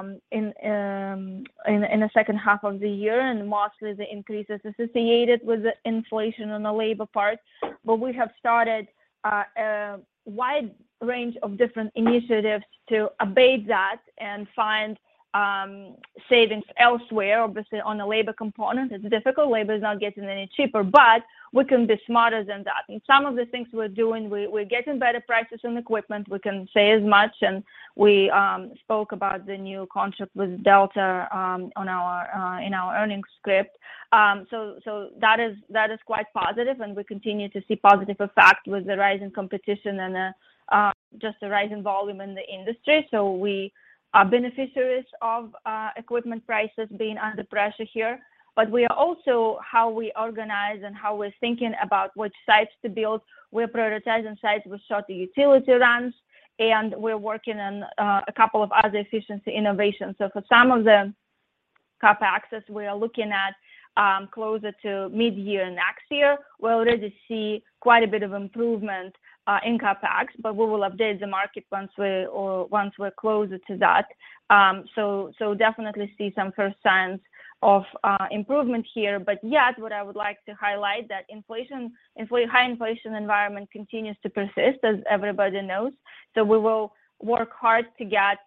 the second half of the year, and mostly the increases associated with the inflation on the labor part. But we have started a wide range of different initiatives to abate that and find savings elsewhere. Obviously, on the labor component, it's difficult. Labor is not getting any cheaper, but we can be smarter than that. And some of the things we're doing, we're getting better prices on equipment. We can say as much, and we spoke about the new contract with Delta on in our earnings script. So that is quite positive, and we continue to see positive effect with the rising competition and just the rising volume in the industry. So we are beneficiaries of equipment prices being under pressure here, but we are also how we organize and how we're thinking about which sites to build. We're prioritizing sites with shorter utility runs, and we're working on a couple of other efficiency innovations. So for some of the CapEx, we are looking at closer to mid-year next year. We already see quite a bit of improvement in CapEx, but we will update the market once we're closer to that. So definitely see some first signs of improvement here. But yet, what I would like to highlight that high inflation environment continues to persist, as everybody knows. So we will work hard to get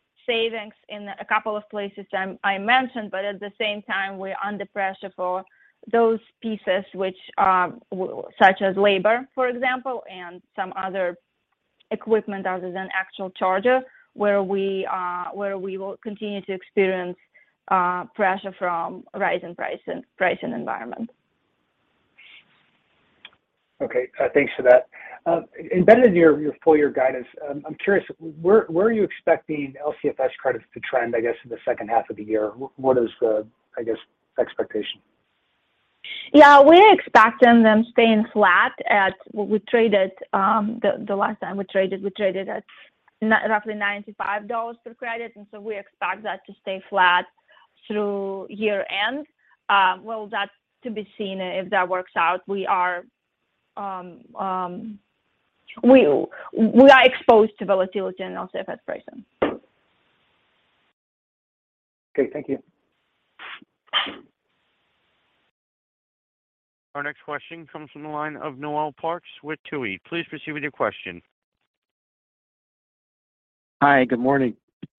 savings in a couple of places I mentioned, but at the same time, we're under pressure for those pieces which such as labor, for example, and some other equipment other than actual charger, where we will continue to experience pressure from rising pricing environment. Okay, thanks for that. Embedded in your full year guidance, I'm curious, where are you expecting LCFS credits to trend, I guess, in the second half of the year? What is the, I guess, expectation? Yeah, we're expecting them staying flat at what we traded the last time we traded at roughly $95 per credit, and so we expect that to stay flat through year end. Well, that's to be seen if that works out. We are exposed to volatility in LCFS pricing. Okay, thank you. Our next question comes from the line of Noel Parks with TUI. Please proceed with your question. Hi, good morning.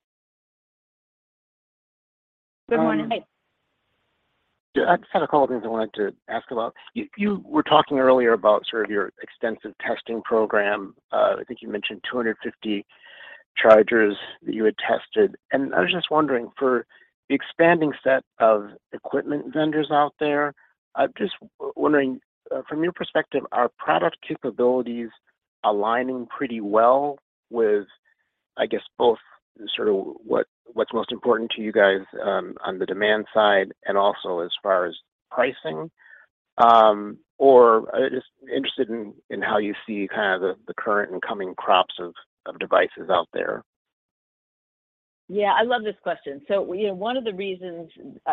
Good morning. I just had a couple of things I wanted to ask about. You were talking earlier about sort of your extensive testing program. I think you mentioned 250 chargers that you had tested. And I was just wondering, for the expanding set of equipment vendors out there, I'm just wondering, from your perspective, are product capabilities aligning pretty well with, I guess, both sort of what's most important to you guys on the demand side and also as far as pricing? Or just interested in how you see kind of the current and coming crops of devices out there. Yeah, I love this question. So, one of the reasons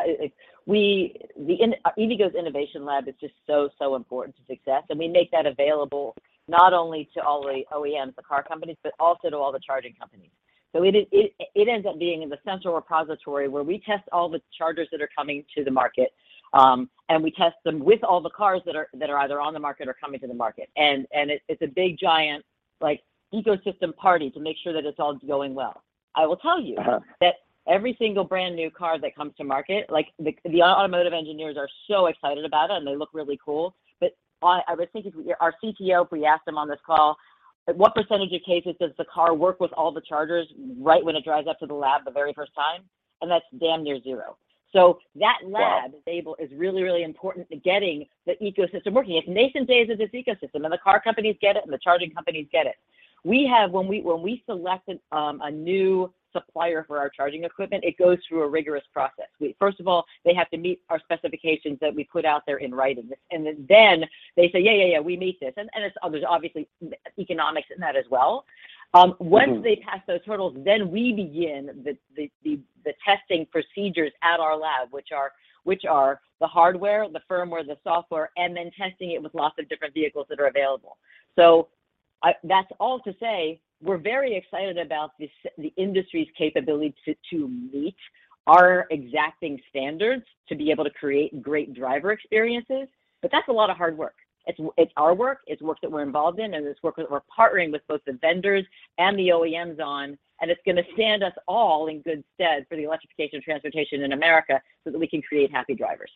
EVgo's Innovation Lab is just so important to success, and we make that available not only to all the OEMs, the car companies, but also to all the charging companies. So it ends up being in the central repository where we test all the chargers that are coming to the market, and we test them with all the cars that are either on the market or coming to the market. And it's a big giant ecosystem party to make sure that it's all going well. I will tell you that every single brand new car that comes to market, the automotive engineers are so excited about it and they look really cool. But I was thinking, our CTO, if we asked him on this call, what percentage of cases does the car work with all the chargers right when it drives up to the lab the very first time? And that's damn near zero. So that lab is really, really important to getting the ecosystem working. It's nascent days of this ecosystem, and the car companies get it and the charging companies get it. We have, when we select a new supplier for our charging equipment, it goes through a rigorous process. First of all, they have to meet our specifications that we put out there in writing, and then they say, yeah, we meet this, and there's obviously economics in that as well. Once they pass those hurdles, then we begin the testing procedures at our lab, which are the hardware, the firmware, the software, and then testing it with lots of different vehicles that are available. So that's all to say, we're very excited about the industry's capability to meet our exacting standards to be able to create great driver experiences. But that's a lot of hard work. It's our work, it's work that we're involved in, and it's work that we're partnering with both the vendors and the OEMs on, and it's going to stand us all in good stead for the electrification of transportation in America so that we can create happy drivers.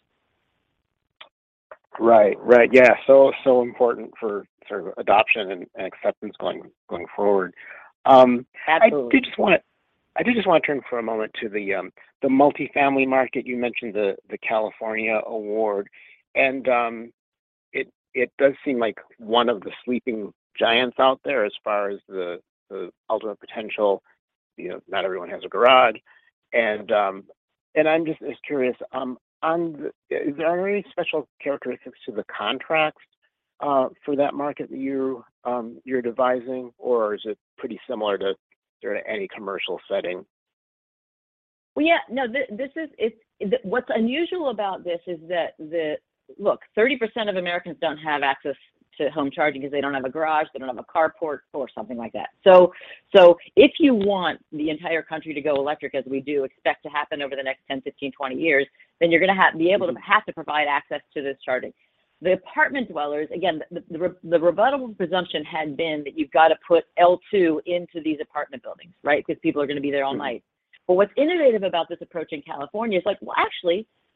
Right. Yeah, so important for sort of adoption and acceptance going forward. Absolutely. I did just want to turn for a moment to the multifamily market. You mentioned the California award, and it does seem like one of the sleeping giants out there as far as the ultimate potential. Not everyone has a garage, and I'm just curious. Is there any special characteristics to the contracts for that market that you're devising, or is it pretty similar to sort of any commercial setting? Well, yeah, no. What's unusual about this is that 30% of Americans don't have access to home charging because they don't have a garage, they don't have a carport, or something like that. So if you want the entire country to go electric, as we do expect to happen over the next 10, 15, 20 years, then you're going to be able to have to provide access to this charging. The apartment dwellers, again, the rebuttable presumption had been that you've got to put L2 into these apartment buildings, right? Because people are going to be there all night. But what's innovative about this approach in California is actually,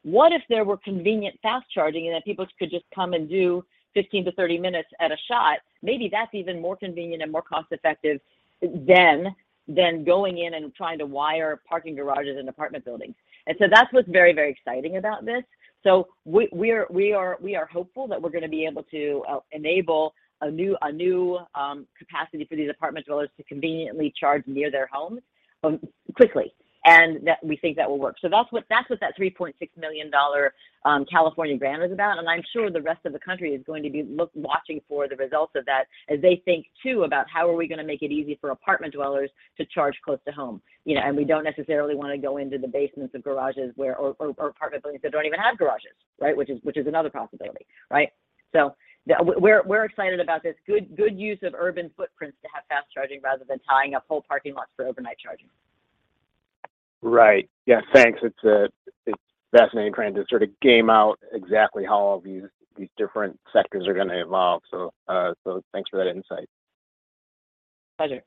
what if there were convenient fast charging and that people could just come and do 15 to 30 minutes at a shot? Maybe that's even more convenient and more cost effective than going in and trying to wire parking garages in apartment buildings. And so that's what's very, very exciting about this. So we are hopeful that we're going to be able to enable a new capacity for these apartment dwellers to conveniently charge near their homes quickly, and that we think that will work. So that's what that $3.6 million California grant is about, and I'm sure the rest of the country is going to be watching for the results of that as they think too about how are we going to make it easy for apartment dwellers to charge close to home. And we don't necessarily want to go into the basements of garages or apartment buildings that don't even have garages, right? Which is another possibility, right? So we're excited about this. Good use of urban footprints to have fast charging rather than tying up whole parking lots for overnight charging. Right. Yeah. Thanks. It's fascinating trying to sort of game out exactly how all these different sectors are going to evolve. So thanks for that insight. Pleasure.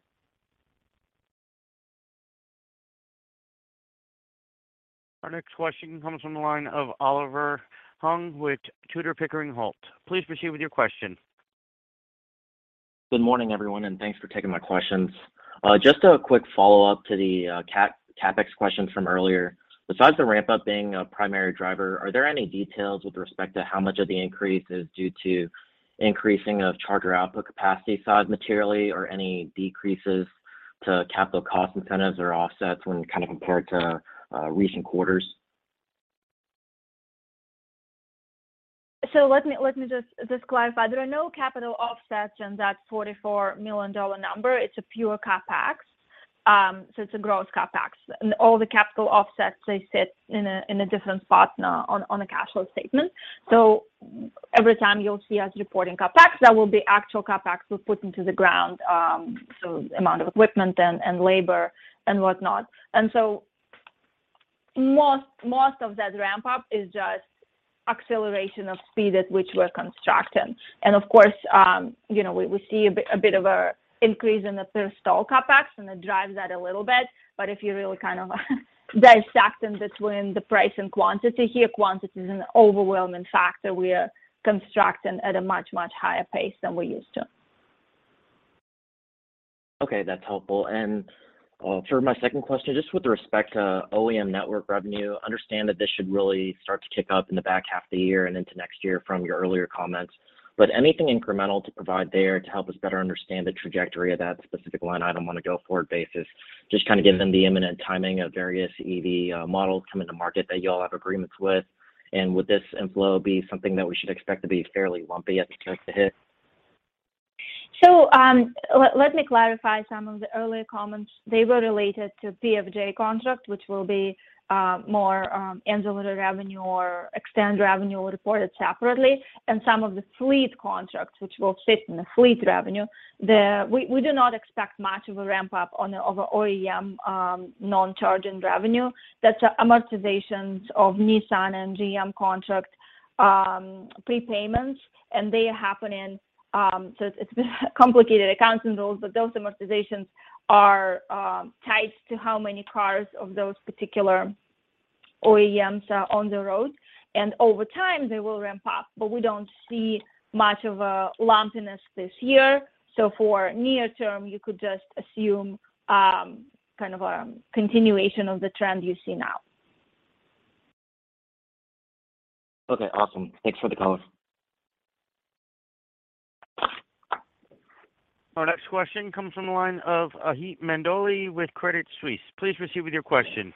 Our next question comes from the line of Oliver Hung with Tudor, Pickering, Holt. Please proceed with your question. Good morning, everyone, and thanks for taking my questions. Just a quick follow-up to the CapEx questions from earlier. Besides the ramp-up being a primary driver, are there any details with respect to how much of the increase is due to increasing of charger output capacity side materially, or any decreases to capital cost incentives or offsets when kind of compared to recent quarters? So let me just clarify. There are no capital offsets in that $44 million number. It's a pure CapEx. So it's a gross CapEx, and all the capital offsets, they sit in a different spot on a cash flow statement. So every time you'll see us reporting CapEx, that will be actual CapEx we put into the ground, so amount of equipment and labor and whatnot. And so most of that ramp up is just acceleration of speed at which we're constructing. And of course, we see a bit of a increase in the per stall CapEx, and it drives that a little bit. But if you really kind of dissecting between the price and quantity here, quantity is an overwhelming factor. We are constructing at a much, much higher pace than we used to. Okay, that's helpful. And for my second question, just with respect to OEM network revenue, understand that this should really start to kick up in the back half of the year and into next year from your earlier comments. But anything incremental to provide there to help us better understand the trajectory of that specific line item on a go-forward basis, just kind of given the imminent timing of various EV models coming to market that you all have agreements with, and would this inflow be something that we should expect to be fairly lumpy at the start to hit? So let me clarify some of the earlier comments. They were related to PFJ contract, which will be more ancillary revenue or extend revenue reported separately, and some of the fleet contracts, which will sit in the fleet revenue. We do not expect much of a ramp up of OEM non-charging revenue. That's amortizations of Nissan and GM contract prepayments, and they are happening. So it's complicated accounting rules, but those amortizations are tied to how many cars of those particular OEMs are on the road, and over time they will ramp up, but we don't see much of a lumpiness this year. So for near term, you could just assume kind of a continuation of the trend you see now. Okay, awesome. Thanks for the call. Our next question comes from the line of Ahit Mandoli with Credit Suisse. Please proceed with your question.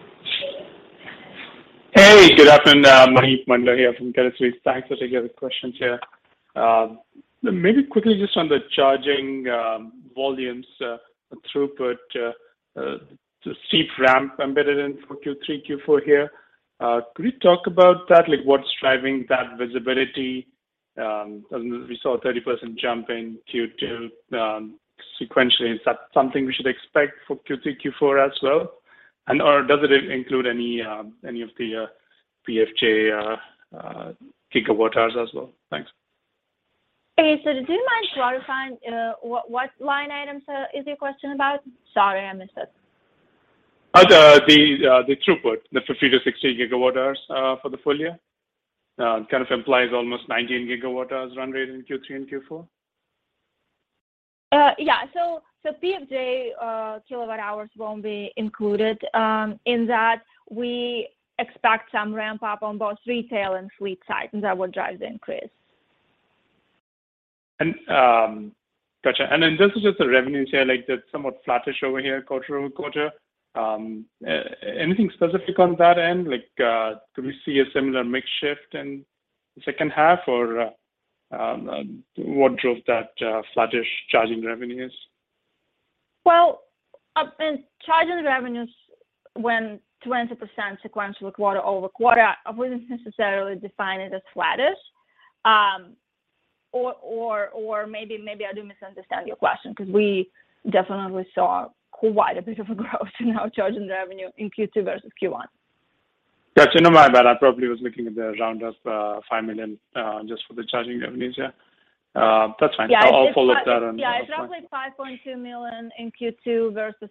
Hey, good afternoon. Ahit Mandoli here from Credit Suisse. Thanks for taking the questions here. Maybe quickly just on the charging volumes, throughput, the steep ramp embedded in for Q3, Q4 here. Could you talk about that? Like what's driving that visibility? We saw a 30% jump in Q2 sequentially. Is that something we should expect for Q3, Q4 as well? And or does it include any of the PFJ gigawatt hours as well? Thanks. Okay, so do you mind clarifying what line items is your question about? Sorry, I missed it. The throughput, the 50 to 60 gigawatt hours for the full year, kind of implies almost 19 gigawatt hours run rate in Q3 and Q4. Yeah. So PFJ kilowatt hours won't be included in that. We expect some ramp up on both retail and fleet side, and that would drive the increase. And gotcha. And then this is just the revenues here, like that's somewhat flattish over here, quarter-over-quarter. Anything specific on that end? Like, could we see a similar mix shift in the second half, or what drove that flattish charging revenues? Well, in charging revenues went 20% sequentially quarter-over-quarter. I wouldn't necessarily define it as flattish. Or maybe I do misunderstand your question, because we definitely saw quite a bit of a growth in our charging revenue in Q2 versus Q1. Gotcha. No, my bad. I probably was looking at the round up $5 million just for the charging revenues. Yeah, that's fine. Yeah, I'll follow up that on. Yeah, it's roughly $5.2 million in Q2 versus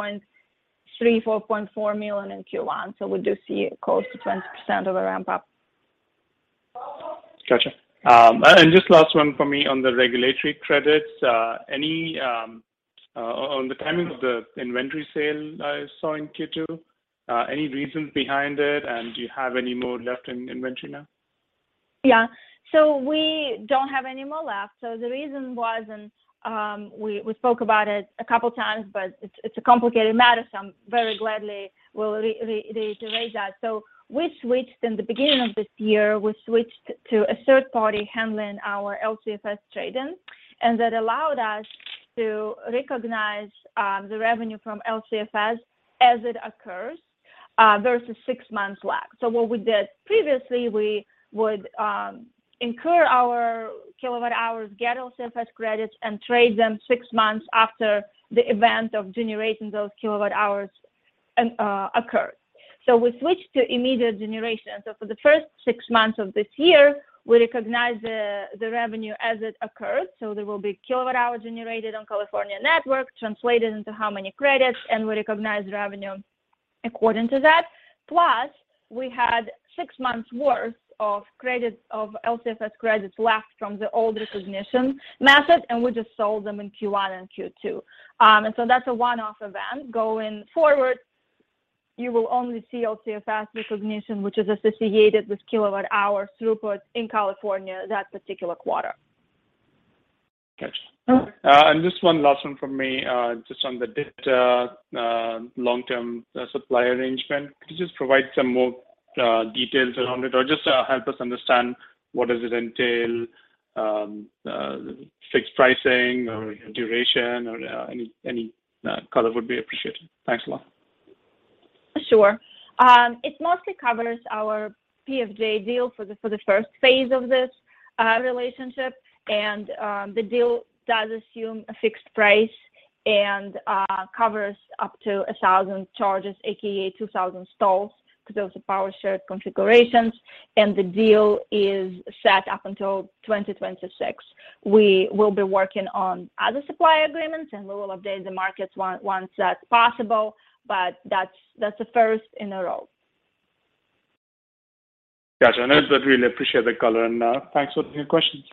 $4.4 million in Q1. So we do see close to 20% of a ramp up. Gotcha. And just last one for me on the regulatory credits. Any on the timing of the inventory sale I saw in Q2? Any reasons behind it, and do you have any more left in inventory now? Yeah. So we don't have any more left. So the reason was, and we spoke about it a couple times, but it's a complicated matter. So I'm very gladly will reiterate that. So we switched in the beginning of this year. We switched to a third party handling our LCFS trading, and that allowed us to recognize the revenue from LCFS as it occurs versus 6 months lag. So what we did previously, we would incur our kilowatt hours, get LCFS credits, and trade them 6 months after the event of generating those kilowatt hours occurred. So we switched to immediate generation. So for the first 6 months of this year, we recognize the revenue as it occurred. So there will be kilowatt hour generated on California network, translated into how many credits, and we recognize revenue according to that. Plus, we had 6 months worth of credit of LCFS credits left from the old recognition method, and we just sold them in Q1 and Q2. And so that's a one-off event. Going forward, you will only see LCFS recognition, which is associated with kilowatt hour throughput in California that particular quarter. Gotcha. And just one last one from me, just on the debt long-term supply arrangement. Could you just provide some more details around it, or just help us understand what does it entail, fixed pricing or duration, or any color would be appreciated. Thanks a lot. Sure. It mostly covers our PFJ deal for the first phase of this relationship, and the deal does assume a fixed price and covers up to 1,000 charges, aka 2,000 stalls, because those are power shared configurations, and the deal is set up until 2026. We will be working on other supply agreements, and we will update the markets once that's possible. But that's the first in a row. Gotcha. And I really appreciate the color, and thanks for the questions.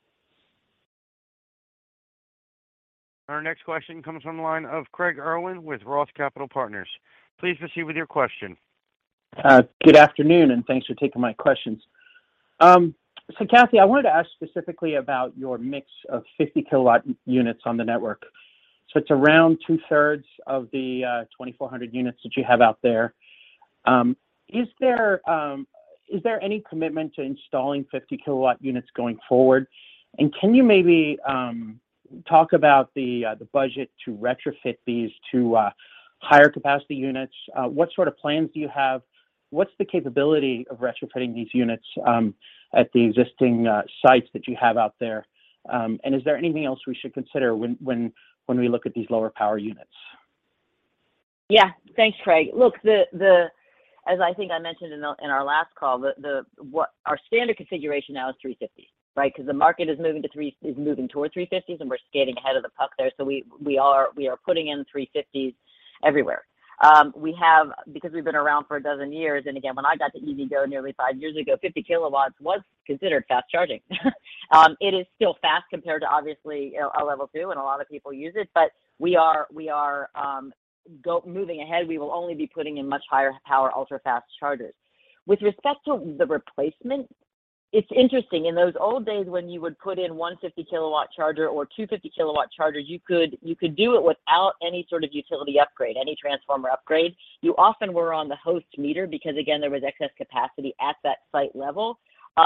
Our next question comes from the line of Craig Irwin with Roth Capital Partners. Please proceed with your question. Good afternoon, and thanks for taking my questions. So, Kathy, I wanted to ask specifically about your mix of 50 kilowatt units on the network. So it's around 2/3 of the 2,400 units that you have out there. Is there any commitment to installing 50 kilowatt units going forward? And can you maybe talk about the budget to retrofit these to higher capacity units? What sort of plans do you have? What's the capability of retrofitting these units at the existing sites that you have out there? And is there anything else we should consider when we look at these lower power units? Yeah, thanks, Craig. Look, as I think I mentioned in our last call, what our standard configuration now is 350s, right? Because the market is moving toward 350s, and we're skating ahead of the puck there. So we are putting in 350s everywhere. We have, because we've been around for a dozen years, and again, when I got to EVgo nearly 5 years ago, 50 kilowatts was considered fast charging. It is still fast compared to obviously a level 2, and a lot of people use it, but we are moving ahead. We will only be putting in much higher power ultra fast chargers. With respect to the replacement, it's interesting. In those old days when you would put in one 50 kilowatt charger or two 50 kilowatt chargers, you could do it without any sort of utility upgrade, any transformer upgrade. You often were on the host meter because, again, there was excess capacity at that site level.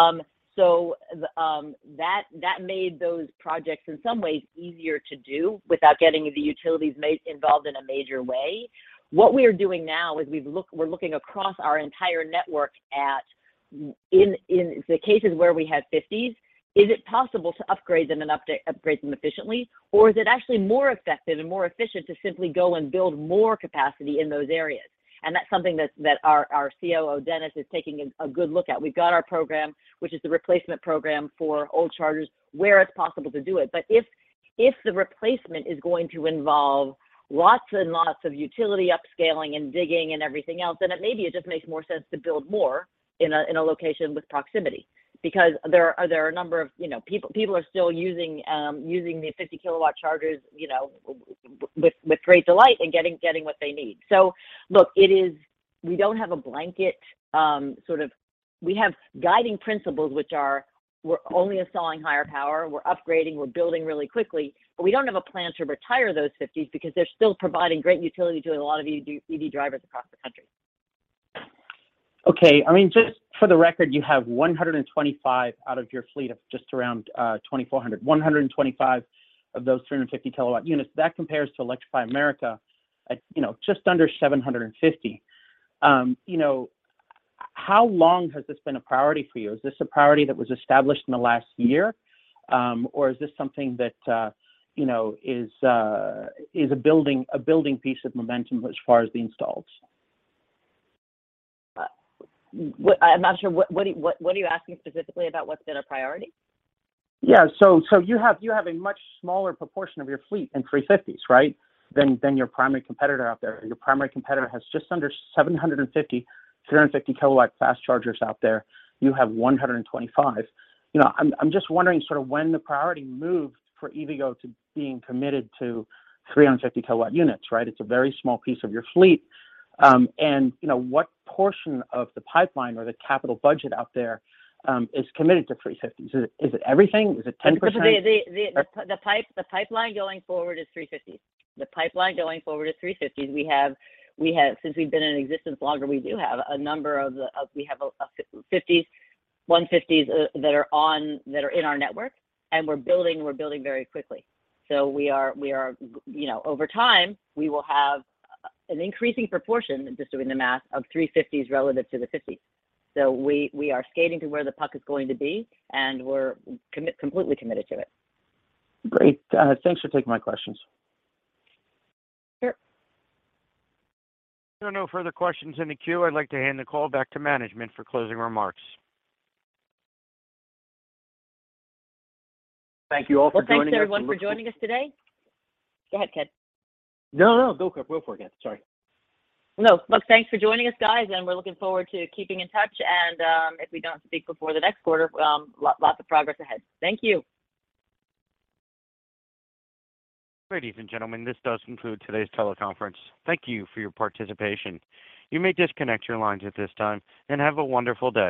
That made those projects in some ways easier to do without getting the utilities involved in a major way. What we are doing now is we're looking across our entire network at, in the cases where we have 50s, is it possible to upgrade them and upgrade them efficiently, or is it actually more effective and more efficient to simply go and build more capacity in those areas? And that's something that our COO, Dennis, is taking a good look at. We've got our program, which is the replacement program for old chargers, where it's possible to do it. But if the replacement is going to involve lots and lots of utility upscaling and digging and everything else, then it just makes more sense to build more in a location with proximity, because there are a number of people are still using the 50 kilowatt chargers with great delight and getting what they need. So look, we don't have a blanket we have guiding principles, which are we're only installing higher power, we're upgrading, we're building really quickly, but we don't have a plan to retire those 50s because they're still providing great utility to a lot of EV drivers across the country. Okay, I mean, just for the record, you have 125 out of your fleet of just around 2,400. 125 of those 350 kilowatt units. That compares to Electrify America at just under 750. How long has this been a priority for you? Is this a priority that was established in the last year, or is this something that is a building piece of momentum as far as the installs? I'm not sure. What are you asking specifically about? What's been a priority? Yeah, so you have a much smaller proportion of your fleet in 350s, right? Than your primary competitor out there. Your primary competitor has just under 750 350 kilowatt fast chargers out there. You have 125. I'm just wondering sort of when the priority moved for EVgo to being committed to 350 kilowatt units, right? It's a very small piece of your fleet. And what portion of the pipeline or the capital budget out there is committed to 350s? Is it everything? Is it 10%? The pipeline going forward is 350s. The pipeline going forward is 350s. We have since we've been in existence longer, we do have a number of 50s, 150s that are in our network, and we're building very quickly. So we are over time we will have an increasing proportion, just doing the math, of 350s relative to the 50s. So we are skating to where the puck is going to be, and we're completely committed to it. Great. Thanks for taking my questions. Sure. There are no further questions in the queue. I'd like to hand the call back to management for closing remarks. Thank you all for joining us. Thanks everyone for joining us today. Go ahead, Ken. No, go for it, Ken. Sorry. No, look, thanks for joining us, guys, and we're looking forward to keeping in touch. And if we don't speak before the next quarter, lots of progress ahead. Thank you. Ladies and gentlemen, this does conclude today's teleconference. Thank you for your participation. You may disconnect your lines at this time, and have a wonderful day.